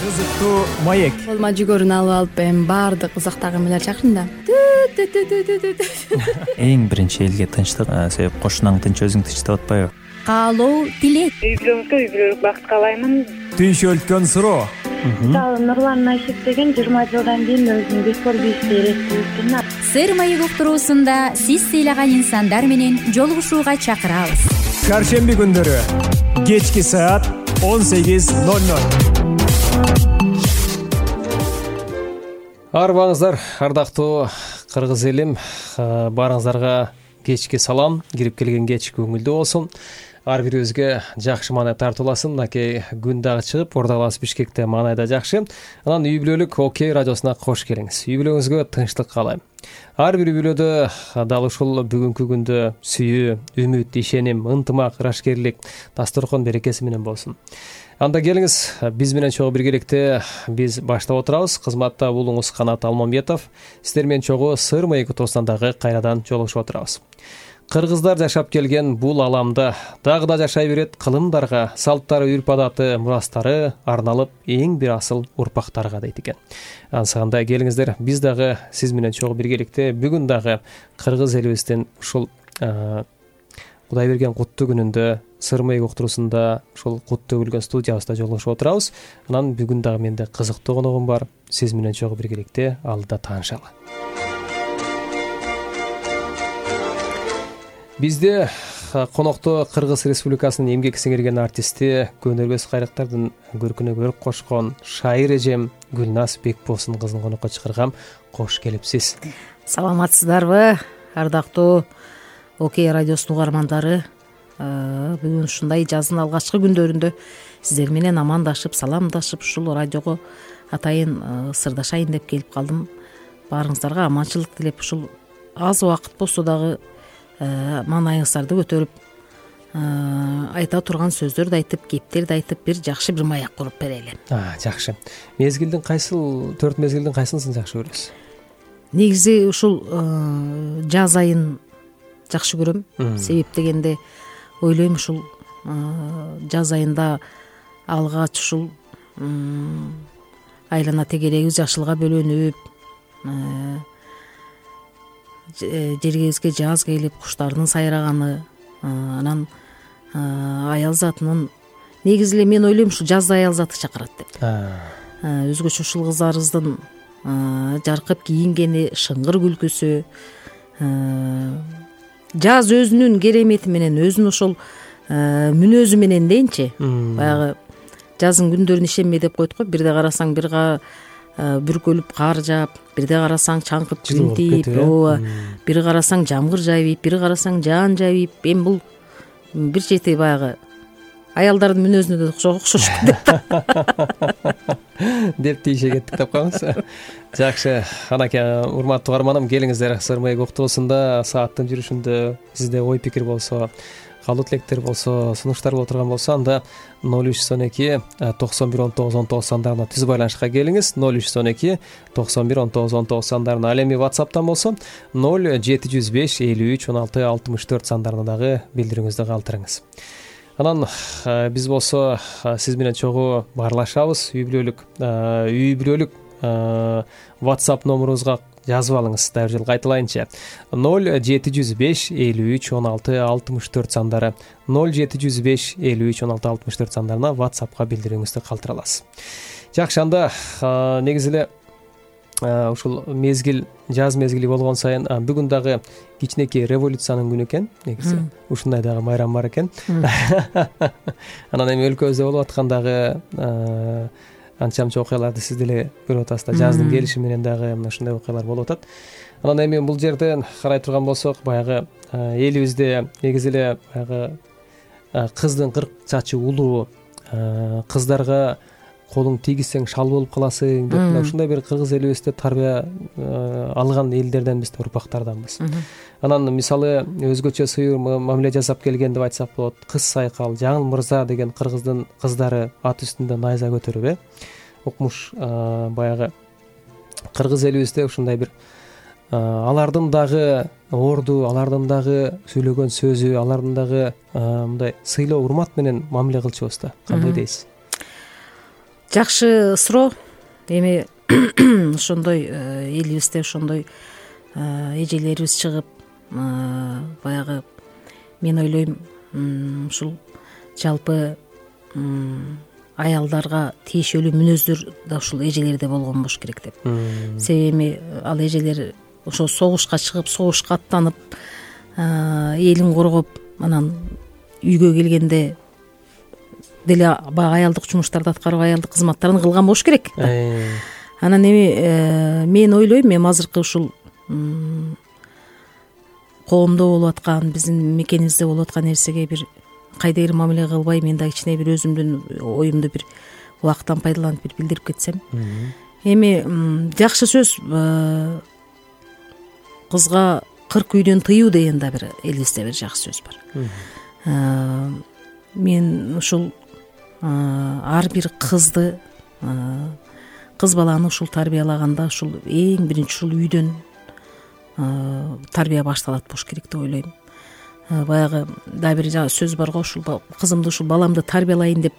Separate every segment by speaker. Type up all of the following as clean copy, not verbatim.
Speaker 1: кызыктуу маек.
Speaker 2: Колума жүгөрүн алып алып эми баардык узактагы эмелер чакырдым да.
Speaker 1: Эң биринчи элге тынчтык, себеп кошунаң тынч, өзүң тынч деп атпайбы?
Speaker 2: Каалоо, тилек.
Speaker 3: Үй бүлөңүзгө үй бүлөлүк бакыт каалаймын.
Speaker 1: Түйшөлткөн суроо.
Speaker 3: Мисалы Нурлан Айшек деген 20 жылдан кийин өзүн бекор бийишти элестирдим.
Speaker 4: Сыр майы уктуруусунда сиз сыйлаган инсандар менен жолугушууга чакырабыз.
Speaker 1: Шаршемби күндөрү кечки саат 18:00.
Speaker 5: Арбаңыздар, ардактуу кыргыз элим, баарыңыздарга кечки салам. Кирип келген кеч көңүлдүү болсун. Ар бирибизге жакшы маанай тартууласын. Мынакей күн дагы чыгып, Ордалас Бишкекте маанай да жакшы. Анан үй бүлөлүк Окей радиосуна кош келиңиз. Үй бүлөңүзгө тынчтык каалайм. Ар бир үй бүлөдө дал ушул бүгүнкү күндө сүйүү, үмүт, ишеним, ынтымак, ырашкерлик, дасторкон берекеси менен болсун. Анда келиңиз, биз менен чогуу биргеликте биз баштап отурабыз. Кызматта уулуңуз Канат Алмамбетов. Сиздер менен чогуу Сыр майы туурасынан дагы кайрадан жолугушуп отурабыз. Кыргыздар жашап келген бул аламда дагы да жашай берет кылымдарга, салттары, үрп-адаты, мурастары арналып эң бир асыл урпактарга дейт экен. Ансаганда келиңиздер, биз дагы сиз менен чогуу биргеликте бүгүн дагы кыргыз элибиздин ушул Кудай берген куттуу күнүндө Сыр майы уктуруусунда ушул кут төгүлгөн студиябызда жолугушуп отурабыз. Анан бүгүн дагы менде кызыктуу коногум бар. Сиз менен чогуу биргеликте алдыда таанышалы. Бизде конокто Кыргыз Республикасынын эмгек сиңирген артисти, Көнөрбөс кайрактардын көркүнө көрк кошкон шайыр эжем Гүлназ Бекбосын кызын конокко чакыргам. Кош келипсиз.
Speaker 2: Саламатсыздарбы, ардактуу Окей радиосунун угармандары. Бүгүн ушундай жаздын алгачкы күндөрүндө сиздер менен амандашып, саламдашып, ушул радиого атайын сырдашайын деп келип калдым. Баарыңыздарга аманчылык тилеп, ушул аз убакыт болсо дагы маанайыңыздарды көтөрүп, айта турган сөздөрдү айтып, кептерди айтып, бир жакшы бир маяк куруп берели.
Speaker 5: Жакшы. Мезгилдин кайсыл, 4 мезгилдин кайсысын жакшы көрөсүз?
Speaker 2: Негизи ушул жаз айын жакшы көрөм. Себеп дегенде ойлойм, ушул жаз айында алгач ушул айлана тегереги жашылга бөлөнүп, жергебизге жаз келип, куштардын сайраганы, анан аял затынын, негизи эле мен ойлойм ушул жазда аял заты чакырат деп. Өзгөчө ушул кыздарыбыздын жаркып кийингени, шыңгыр күлкүсү, жаз өзүнүн керемети менен, өзүнүн ошол мүнөзү менен дейинчи. Баягы жаздын күндөрүн ишенме деп койт го. Бирде карасаң бүркөлүп кар жаап, бирде карасаң чаңкып тинтип, бир карасаң жамгыр жайып, бир карасаң жаан жайып. Эми бул бир чети баягы аялдардын мүнөзүнө да окшош
Speaker 5: деп тийише кеттик деп коебуз. Жакшы. Анакей урматтуу угарманым, келиңиздер, Сыр майы уктуруусунда сааттын жүрүшүндө сизде ой пикир болсо, калуу тилектер болсо, сунуштар боло турган болсо, анда 0312 91 19 19 сандарына түз байланышка келиңиз. 0312 91 19 19 сандарына, ал эми WhatsApp'тан болсо 0705 53 16 64 сандарына дагы билдирүүңүздү калтырыңыз. Анан биз болсо сиз менен чогуу баарлашабыз. Үй бүлөлүк WhatsApp номерубузга жазып алыңыз. Дагы бир жолу кайталайынчы. 0705 53 16 64 сандары. 0705 53 16 64 сандарына WhatsApp'ка билдирүүңүздү калтыра аласыз. Жакшы, анда негизи эле ушул мезгил, жаз мезгили болгон сайын бүгүн дагы кичинекей революциянын күнү экен. Негизи ушундай дагы майрам бар экен. Анан эми өлкөбүздө болуп аткан дагы анча-мынча окуяларды сиз деле көрүп атасыз да. Жаздын келиши менен дагы ушундай окуялар болуп атат. Анан эми бул жерден карай турган болсок, баягы элибизде негизи эле баягы кыздын 40 чачы улуу, кыздарга колуң тийгизсең шал болуп каласың деп, ушундай бир кыргыз элибизде тарбия алган элдерден биз урпактарданбыз. Анан мисалы өзгөчө сыйыр мамиле жасап келген деп айтсак болот. Кыз сайкал, жаңыл мырза деген кыргыздын кыздары ат үстүндө найза көтөрүп, укмуш баягы кыргыз элибизде ушундай бир алардын дагы орду, алардын дагы сүйлөгөн сөзү, алардын дагы мындай сыйлоо, урмат менен мамиле кылчубуз да. Кандай дейсиз?
Speaker 2: жакшы суроо. Эми ошондой элибизде ошондой эжелерибиз чыгып, баягы мен ойлойм ушул жалпы аялдарга тиешелүү мүнөздөр да ушул эжелерде болгон болуш керек деп. Себеби ал эжелер ошо согушка чыгып, согушка аттанып, элин коргоп, анан үйгө келгенде деле баягы аялдык жумуштарды аткарып, аялдык кызматтарын кылган болуш керек. Анан эми мен ойлойм, эми азыркы ушул коомдо болуп аткан, биздин мекенибизде болуп аткан нерсеге бир кайдыгер мамиле кылбай, мен да кичине бир өзүмдүн оюмду бир убакыттан пайдаланып бир билдирип кетсем. Эми жакшы сөз, кызга 40 үйдөн тыюу деген да бир элибизде бир жакшы сөз бар. Мен ушул ар бир кызды, кыз баланы ушул тарбиялаганда ушул эң биринчи ушул үйдөн тарбия башталат болуш керек деп ойлойм. Баягы да бир сөз бар го, ушул кызымды, ушул баламды тарбиялайын деп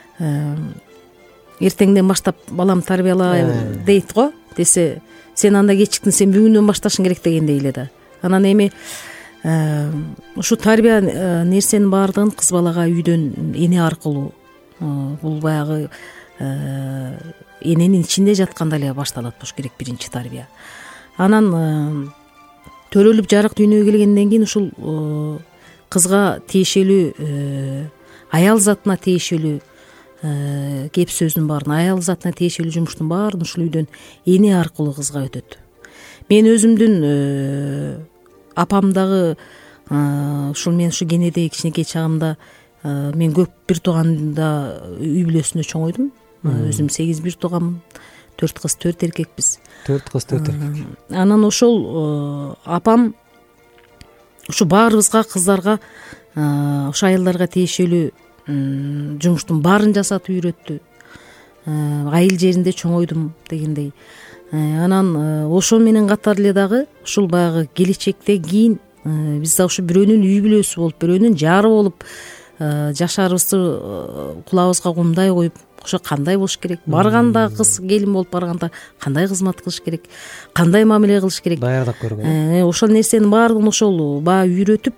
Speaker 2: эртеңден баштап балам тарбиялайм дейт го, десе сен анда кечиктин, сен бүгүндөн башташың керек дегендей эле да. Анан эми ушу тарбия нерсенин баардыгын кыз балага үйдөн, эне аркылуу, бул баягы эненин ичинде жатканда эле башталат болуш керек биринчи тарбия. Анан төрөлүп жарык дүйнөгө келгенден кийин ушул кызга тиешелүү, аял затына тиешелүү кеп сөздүн баарын, аял затына тиешелүү жумуштун баарын ушул үйдөн эне аркылуу кызга өтөт. Мен өзүмдүн апамдагы ушул мен ушу кенедеги кичинекей чагымда мен көп бир тууганда үй бүлөсүндө чоңойдум. Өзүм 8 бир тууганмын. 4 кыз 4 эркекпиз. 4 кыз 4 эркек. Анан ошол апам ушу баарыбызга, кыздарга, ушу аялдарга тиешелүү жумуштун баарын жасатып үйрөттү. Айыл жеринде чоңойдум дегендей. Анан ошол менен катар эле дагы ушул баягы келечекте кийин биз да ушу бирөөнүн үй бүлөсү болуп, бирөөнүн жары болуп, жашарыбызды кулабызга кумдай коюп, ошо кандай болуш керек, барганда кыз келин болуп барганда кандай кызмат кылыш керек, кандай мамиле кылыш керек, даярдап көргөн. Ошол нерсенин баардыгын ошол баягы үйрөтүп,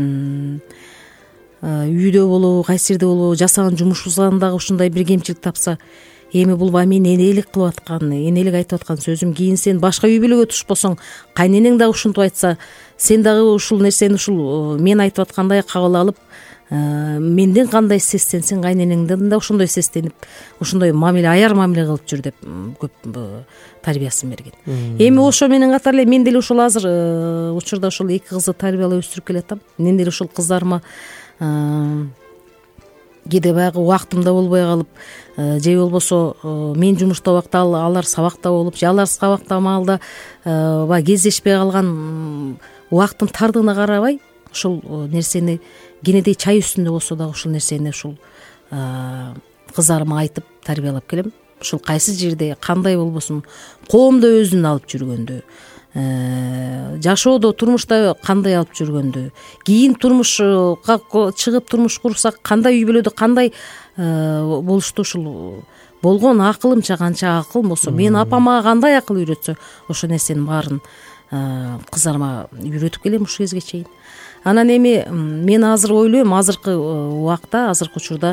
Speaker 2: үйдө болобу, кайсы жерде болобу, жасаган жумушубуздан дагы ушундай бир кемчилик тапса, эми бул баягы мен энелик кылып аткан, энелик айтып аткан сөзүм, кийин сен башка үй бүлөгө тушпосоң, кайненең дагы ушинтип айтса, сен дагы ушул нерсени ушул мен айтып аткандай кабыл алып, менден кандай сезсенсең, кайненеңден да ошондой сезденип, ошондой мамиле, аяр мамиле кылып жүр деп көп тарбиясын берген. Эми ошо менен катар эле мен деле ошол азыр учурда ошол 2 кызды тарбиялап өстүрүп келатам. Мен деле ошол кыздарыма кээде баягы убактымда болбой калып, же болбосо мен жумушта убакта, алар сабакта болуп, же алар сабакта маалда баягы кездешпей калган убакыттын тардыгына карабай, ушул нерсени кенедей чай үстүндө болсо дагы ушул нерсени ушул кыздарыма айтып тарбиялап келем. Ушул кайсы жерде, кандай болбосун, коомдо өзүн алып жүргөндө, жашоодо, турмушта кандай алып жүргөндө, кийин турмушка чыгып турмуш курсак кандай үй бүлөдө кандай болушту, ушул болгон акылымча, канча акыл болсо, мен апама кандай акыл үйрөтсө, ошол нерсенин баарын кыздарыма үйрөтүп келем ушул кезге чейин. Анан эми мен азыр ойлойм, азыркы убакта, азыркы учурда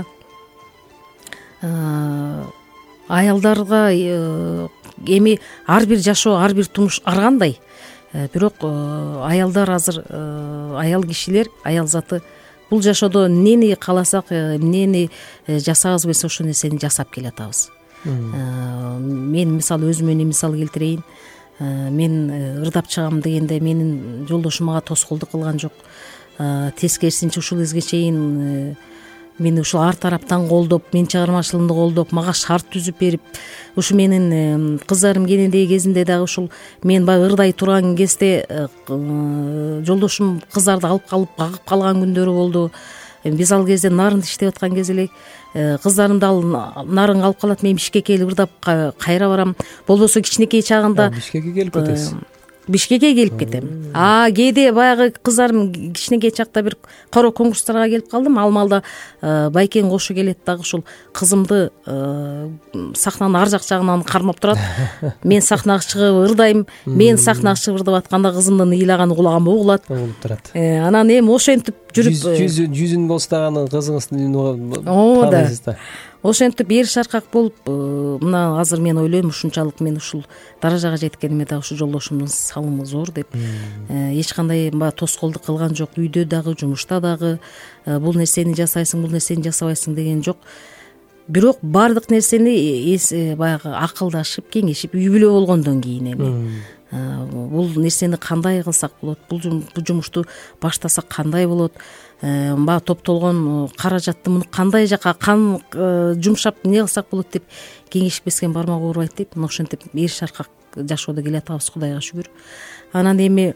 Speaker 2: аялдарга эми ар бир жашоо, ар бир турмуш ар кандай. Бирок аялдар азыр, аял кишилер, аял заты бул жашоодо эмнени кааласак, эмнени жасагыбыз келсе ошол нерсени жасап келатабыз. Мен мисалы өзүмө мисал келтирейин. Мен ырдап чыгам дегенде менин жолдошум мага тоскоолдук кылган жок. Тескерисинче ушул кезге чейин мени ушул ар тараптан колдоп, мен чыгармачылыгымды колдоп, мага шарт түзүп берип, ушу менин кыздарым кенендеги кезинде дагы ушул мен баягы ырдай турган кезде жолдошум кыздарды алып калып кагып калган күндөрү болду. Биз ал кезде нарынды иштеп аткан кезде эле кыздарымды нарын алып калат, мен Бишкекке келип ырдап кайра барам. Болбосо кичинекей чагында
Speaker 5: Бишкекке келип кетесиз.
Speaker 2: Бишкекке келип кетем. Кээде баягы кыздарым кичинекей чакта бир коро конкурстарга келип калдым. Ал маалда Байкен кошо келет дагы ушул кызымды сахнанын ар жак жагынан кармап турат. Мен сахнага чыгып ырдайм. Мен сахнага чыгып ырдап атканда кызымдын ыйлаган угулаган угулат
Speaker 5: турат.
Speaker 2: Анан эми ошентип жүрүп
Speaker 5: жүзүн болсо дагы кызыңыздын
Speaker 2: таанайсыз да. Ошентип эр шаркак болуп мына азыр мен ойлойм ушунчалык мен ушул даражага жеткениме да ушу жолдошумдун салымы зор деп. Эч кандай тоскоолдук кылган жок. Үйдө дагы, жумушта дагы бул нерсени жасайсың, бул нерсени жасабайсың деген жок. Бирок баардык нерсени баягы акылдашып, кеңешип, үй бүлө болгондон кийин эми бул нерсени кандай кылсак болот, бул жумушту баштасак кандай болот, баягы топтолгон каражатты муну кандай жака жумшап эмне кылсак болот деп кеңешпескен бармак оорубайт дейт. Мына ошентип эр шаркак жашоодо келатабыз, Кудайга шүгүр. Анан эми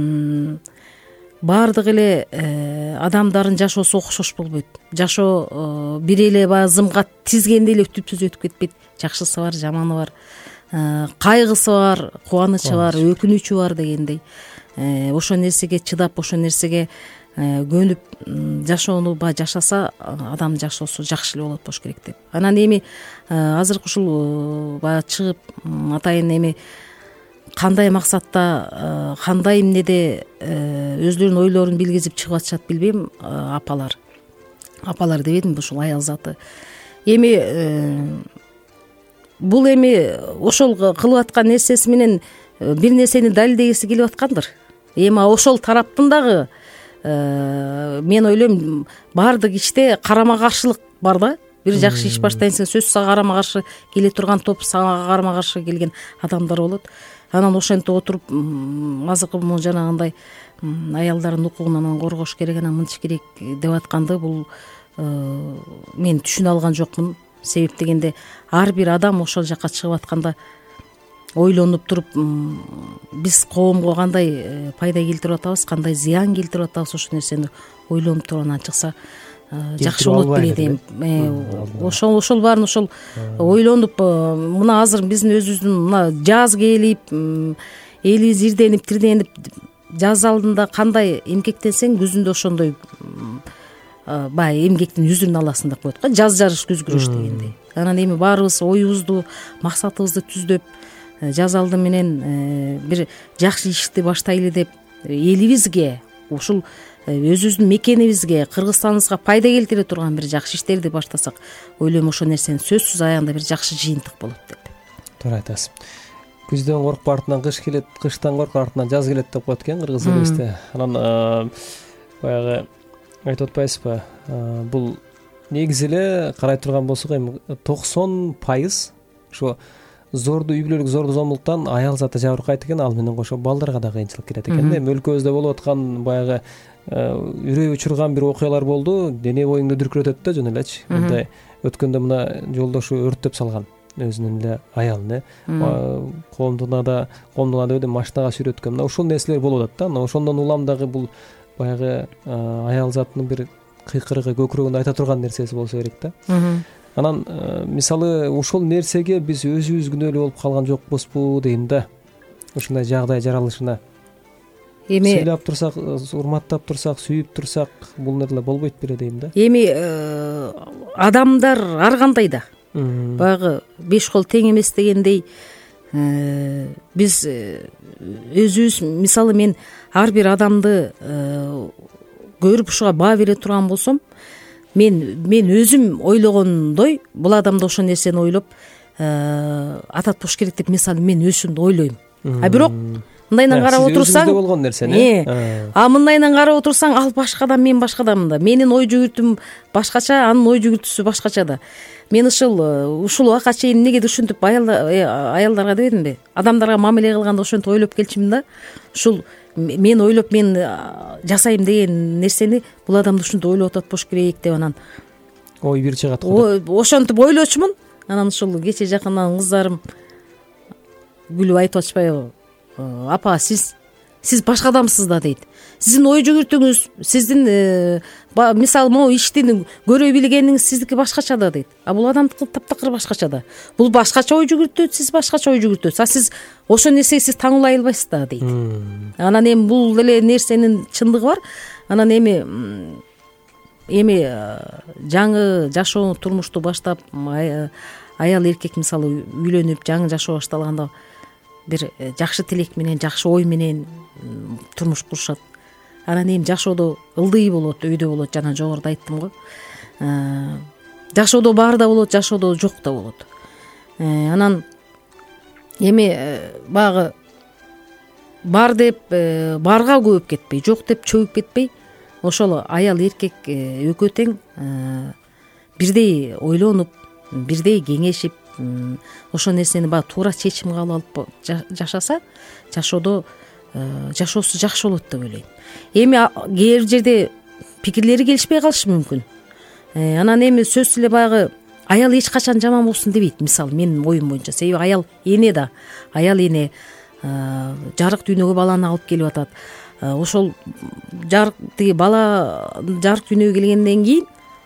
Speaker 2: баардык эле адамдардын жашоосу окшош болбойт. Жашоо бир эле баягы зымга тизгендей эле түпсүз өтүп кетпейт. Жакшысы бар, жаманы бар, кайгысы бар, кубанычы бар, өкүнүчү бар дегендей. Ошол нерсеге чыдап, ошол нерсеге көнүп жашоону баягы жашаса адам жашоосу жакшы эле болот болуш керек деп. Анан эми азыркы ушул баягы чыгып атайын эми кандай максатта, кандай эмнеде өзлөрүнүн ойлорун билгизип чыгып атышат билбейм. Апалар дебедимби ушул аял заты. Эми бул эми ошол кылып аткан нерсеси менен бир нерсени далилдегиси келип аткандыр. Эми ошол тараптын дагы мен ойлойм баардык иште карама каршылык бар да. Бир жакшы иш баштайсың, сөзсүз сага карама каршы келе турган топ, сага карама каршы келген адамдар болот. Анан ошентип отуруп азыркы жанагындай аялдардын укугун коргош керек, анан мынтиш керек деп атканды бул мен түшүнө алган жокмун. Себеп дегенде ар бир адам ошол жака чыгып атканда ойлонуп туруп биз коомго кандай пайда келтирип атабыз, кандай зыян келтирип атабыз, ошол нерсени ойлонуп туруп анан чыкса жакшы болот беле дейм. Ошол баарын ошол ойлонуп мына азыр биздин өзүбүздүн мына жаз келип элибиз ирденип тирденип жаз алдында кандай эмгектенсең күзүндө ошондой баягы эмгектин үзүрүн аласың деп коет го. Жаз жарыш күз күрөш дегендей. Анан эми баарыбыз оюбузду, максатыбызды түздөп жаз алды менен бир жакшы ишти баштайлы деп элибизге, ушул өзүбүздүн мекенибизге, Кыргызстаныбызга пайда келтире турган бир жакшы иштерди баштасак, ойлойм ошол нерсени сөзсүз аягында бир жакшы жыйынтык болот деп. Туура
Speaker 5: айтасыз. Күздөн коркуп артынан кыш келет, кыштан коркуп артынан жаз келет деп коет экен кыргыз элибизде. Анан баягы айтып атпайсызбы, бул негизи эле карай турган болсок эми 90% ошо зорду үй бүлөлүк зорду зомбулуктан аял заты жабыркайт экен, ал менен кошо балдарга да кыйынчылык келет экен. Эми өлкөбүздө болуп аткан баягы үрөй учурган бир окуялар болду, дене боюңду дүркүрөтөт да жөн элечи. Мындай өткөндө мына жолдошу өрттөп салган өзүнүн эле аялын, коомдуна дебедим, машинага сүйрөткөн. Мына ушул нерселер болуп атат да. Мына ошондон улам дагы бул баягы аял затынын бир кыйкырыгы, көкүрөгүндө айта турган нерсеси болсо керек да. Анан мисалы ушул нерсеге биз өзүбүз күнөөлүү болуп калган жокпузбу дейм да. Ушундай жагдай жаралышына эми сүйлөп турсак, урматтап турсак, сүйүп турсак, бул нерсе болбойт беле дейм да. Эми
Speaker 2: адамдар ар кандай да баягы беш кол тең эмес дегендей биз өзүбүз, мисалы мен ар бир адамды көрүп ушуга баа бере турган болсом, мен өзүм ойлогондой бул адамда ошол нерсени ойлоп атат болуш керек деп мисалы мен өзүмдү ойлойм. Бирок мындайынан карап отурсаң,
Speaker 5: өзүңүздө болгон нерсени,
Speaker 2: мындайынан карап отурсаң, ал башка адам, мен башка адам да. Менин ой жүгүртүм башкача, анын ой жүгүртүүсү башкача да. Мен ушул убакка чейин эмнеге ушинтип аялдарга дебедимби, адамдарга мамиле кылганда ошентип ойлоп келчүмүн да. Ушул мен ойлоп мен жасайм деген нерсени бул адамды ушинтип ойлоп атат болуш керек деп анан
Speaker 5: ой бир чыгат го.
Speaker 2: Ошентип ойлочумун. Анан ушул кече жакындан кыздарым күлүп айтып атышпайбы, апа сиз сиз башка адамсыз да дейт. Сиздин ой жүгүртүңүз, сиздин мисалы могу ишти көрө билгениңиз сиздики башкача да дейт. А бул адамдыкы таптакыр башкача да. Бул башкача ой жүгүртөт, сиз башкача ой жүгүртөсүз. А сиз ошол нерсеги сиз таңуулай албайсыз да дейт. Анан эми бул эле нерсенин чындыгы бар. Анан эми жаңы жашоо турмушту баштап аял эркек мисалы үйлөнүп жаңы жашоо башталганда бир жакшы тилек менен, жакшы ой менен турмуш курушат. Анан эми жашоодо ылдый болот, өйдө болот, жана жогоруда айттым го. Жашоодо бар да болот, жашоодо жок да болот. Анан эми баягы бар деп барга көбүп кетпей, жок деп чөгүп кетпей, ошол аял эркек экөө тең бирдей ойлонуп, бирдей кеңешип, ошол нерсени баягы туура чечим кабыл алып жашаса, жашоосу жакшы болот деп ойлойм. Эми кээ бир жерде пикирлери келишпей калышы мүмкүн. Анан эми сөзсүз эле баягы аял эч качан жаман болсун дебейт, мисалы менин оюм боюнча. Себеби аял эне жарык дүйнөгө баланы алып келип атат. Ошол жарык дүйнөгө келгенден кийин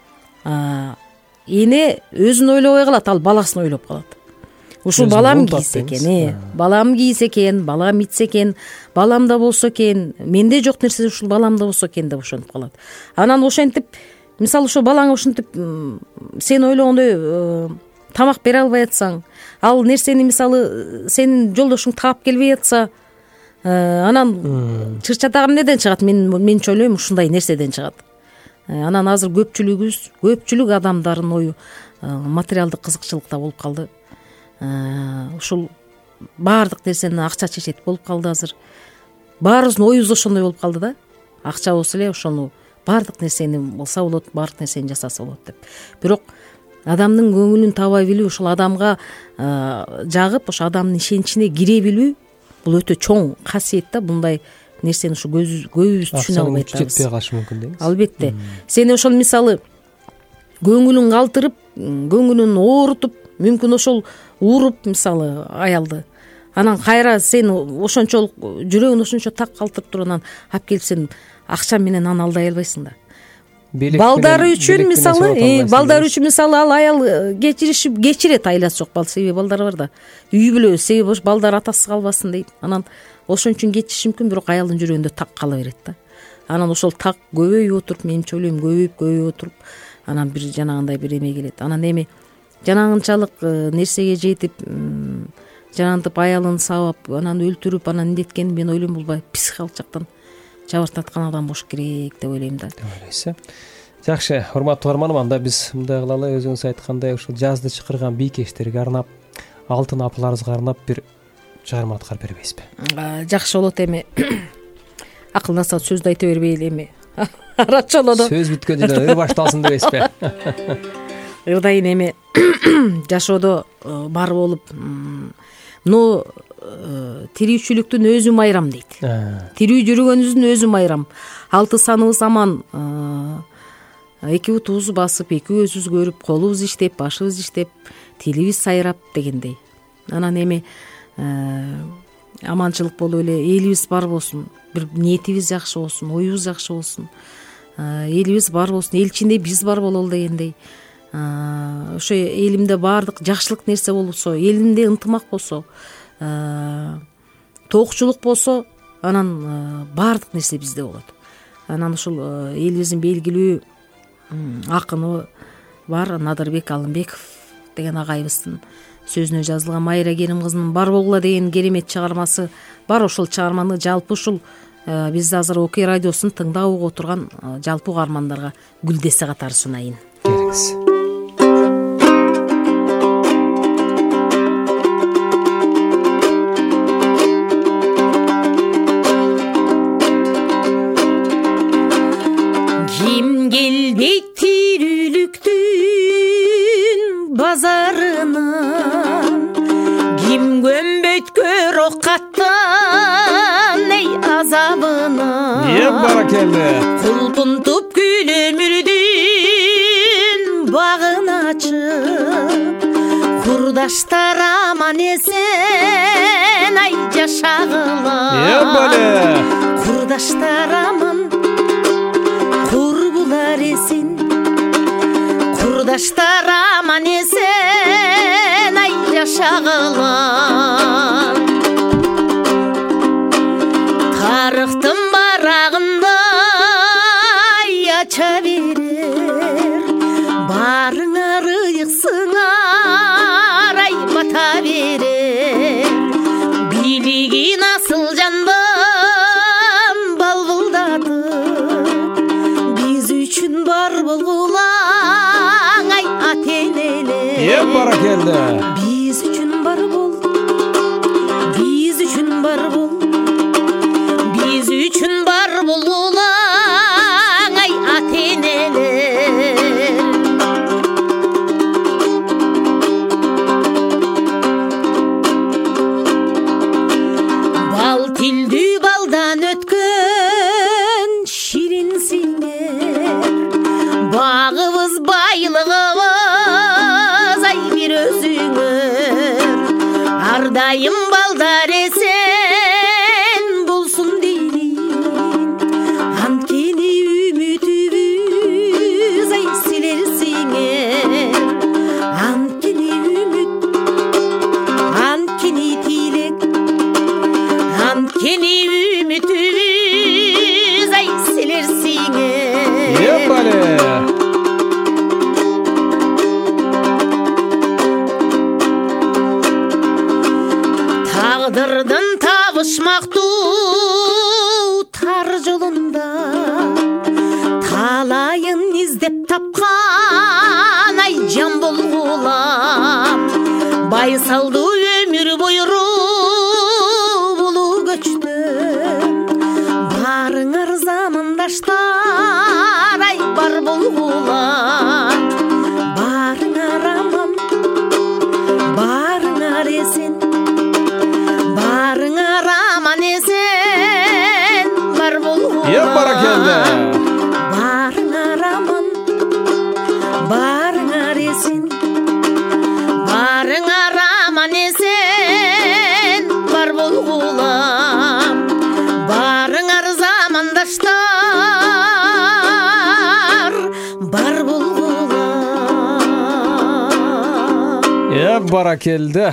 Speaker 2: эне өзүн ойлобой калат, ал баласын ойлоп калат. Ушул балам кийсе экен, балам кийсе экен, балам итсе экен, баламда болсо экен, менде жок нерсе ушул баламда болсо экен деп ошентип калат. Анан ошентип, мисалы ошол балаңа ушинтип сен ойлогондой тамак бере албай атсаң, ал нерсени мисалы сенин жолдошуң таап келбей атса, анан чыр-чатагы эмнеден чыгат? Менче ойлойм ушундай нерседен чыгат. Анан азыр көпчүлүк адамдардын ою материалдык кызыкчылыкта болуп калды. Ушул баардык нерсени акча чечет болуп калды азыр. Баарыбыздын оюбуз ошондой болуп калды да. Акча болсо эле ошону баардык нерсени болсо болот, баардык нерсени жасаса болот деп. Бирок адамдын көңүлүн табай билүү, ушул адамга жагып, ошо адамдын ишеничине кире билүү бул өтө чоң касиет да. Мындай нерсени ушу көбүбүз түшүнө албайт.
Speaker 5: Жетпей калышы мүмкүн дейсиз.
Speaker 2: Албетте. Сени ошол мисалы көңүлүн калтырып, көңүлүн оорутуп, мүмкүн ошол ууруп мисалы аялды. Анан кайра сен ошончолук жүрөгүн ошончо так калтырып туруп анан алып келип сен акча менен аны алдай албайсың да. Балдары үчүн мисалы ал аял кечирет, айласы жок бал, себеби балдар бар да. Үй бүлө, себеби ош балдар атасыз калбасын дейт. Анан ошон үчүн кечириши мүмкүн, бирок аялдын жүрөгүндө так кала берет да. Анан ошол так көбөйүп отуруп, менимче ойлойм көбөйүп отуруп, анан бир жанагындай бир эме келет. Анан эми жанагынчалык нерсеге жетип, жанагынтип аялын сабап, анан өлтүрүп, анан индеткени мен ойлойм бул психикалык жактан жабыртаткан адам болуш керек деп ойлойм да.
Speaker 5: Деп ойлойсуз. Жакшы, урматтуу угарманым, анда биз мындай кылалы, өзүңүз айткандай ушул жазды чыкырган бийкештерге арнап, алтын апаларыбызга арнап бир чыгарма аткарып бербейсизби?
Speaker 2: Жакшы болот. Эми акылдансак сөздү айта бербейли, эми арачолодо
Speaker 5: сөз бүткөн жерден ыр башталсын дебейсизби?
Speaker 2: Ырдайын эми жашоодо бар болуп, тирүүчүлүктүн өзү майрам дейт. Тирүү жүргөнүбүздүн өзү майрам. 6 саныбыз аман, 2 бутубуз басып, 2 көзүбүз көрүп, колубуз иштеп, башыбыз иштеп, тилибиз сайрап дегендей. Анан эми аманчылык болуп эле элибиз бар болсун, бир ниетибиз жакшы болсун, оюбуз жакшы болсун, элибиз бар болсун, эл ичинде биз бар бололу дегендей. Ошо элимде баардык жакшылык нерсе болсо, элимде ынтымак болсо, тоокчулук болсо, анан баардык нерсе бизде болот. Анан ушул элибиздин белгилүү акыны бар, Надырбек Алымбеков деген агайыбыздын сөзүнө жазылган Майра Керим кызынын бар болгула деген керемет чыгармасы бар. Ошол чыгарманы жалпы ушул биз азыр Окей радиосун тыңдап угуп отурган жалпы угармандарга гүлдесе катары сунайын.
Speaker 5: Келиңиз.
Speaker 2: Ким келбейт тирүүлүктүн базарына, ким көмбөйт көрөккаттан эй азабына.
Speaker 5: Баракелде.
Speaker 2: Кулпунтуп күл өмүрдүн багын ачып, курдаштар аман эсен эсен ай жашагыла курдаштар аман курбулар эсен курдаштар аман эсен ай жашагыла тарыхтын барагында ача берер барыңар ыйыксыңар ай бата берер бийлигин асыл жандам балбылдатып биз үчүн бар болгулаң ай ата энелер
Speaker 5: баракелде
Speaker 2: биз үчүн бар бол биз үчүн бар бол биз үчүн бар болгулаң ай ата энелер бал тилдүү балдан өткөн ширинсиңер багыбыз байлыгыбыз ай бир өзүңөр ар дайым балдар эсен болсун деймин анткени үмүтүбүз ай силерсиңер анткени үмүт анткени тилек анткени үмүтүбүз ай силерсиңер тагдырдын табышмактуу тар жолунда талайын издеп тапкан ай жан болгулам байсалдуу өмүр буйру булуу көчтөн барыңар замандаштар ай бар болгулам барыңар аман барыңар эсен барыңар аман эсен бар болгулам барыңар аман барыңар эсен барыңар аман эсен бар болгулам барыңар замандаштар бар болгулам
Speaker 5: баракелде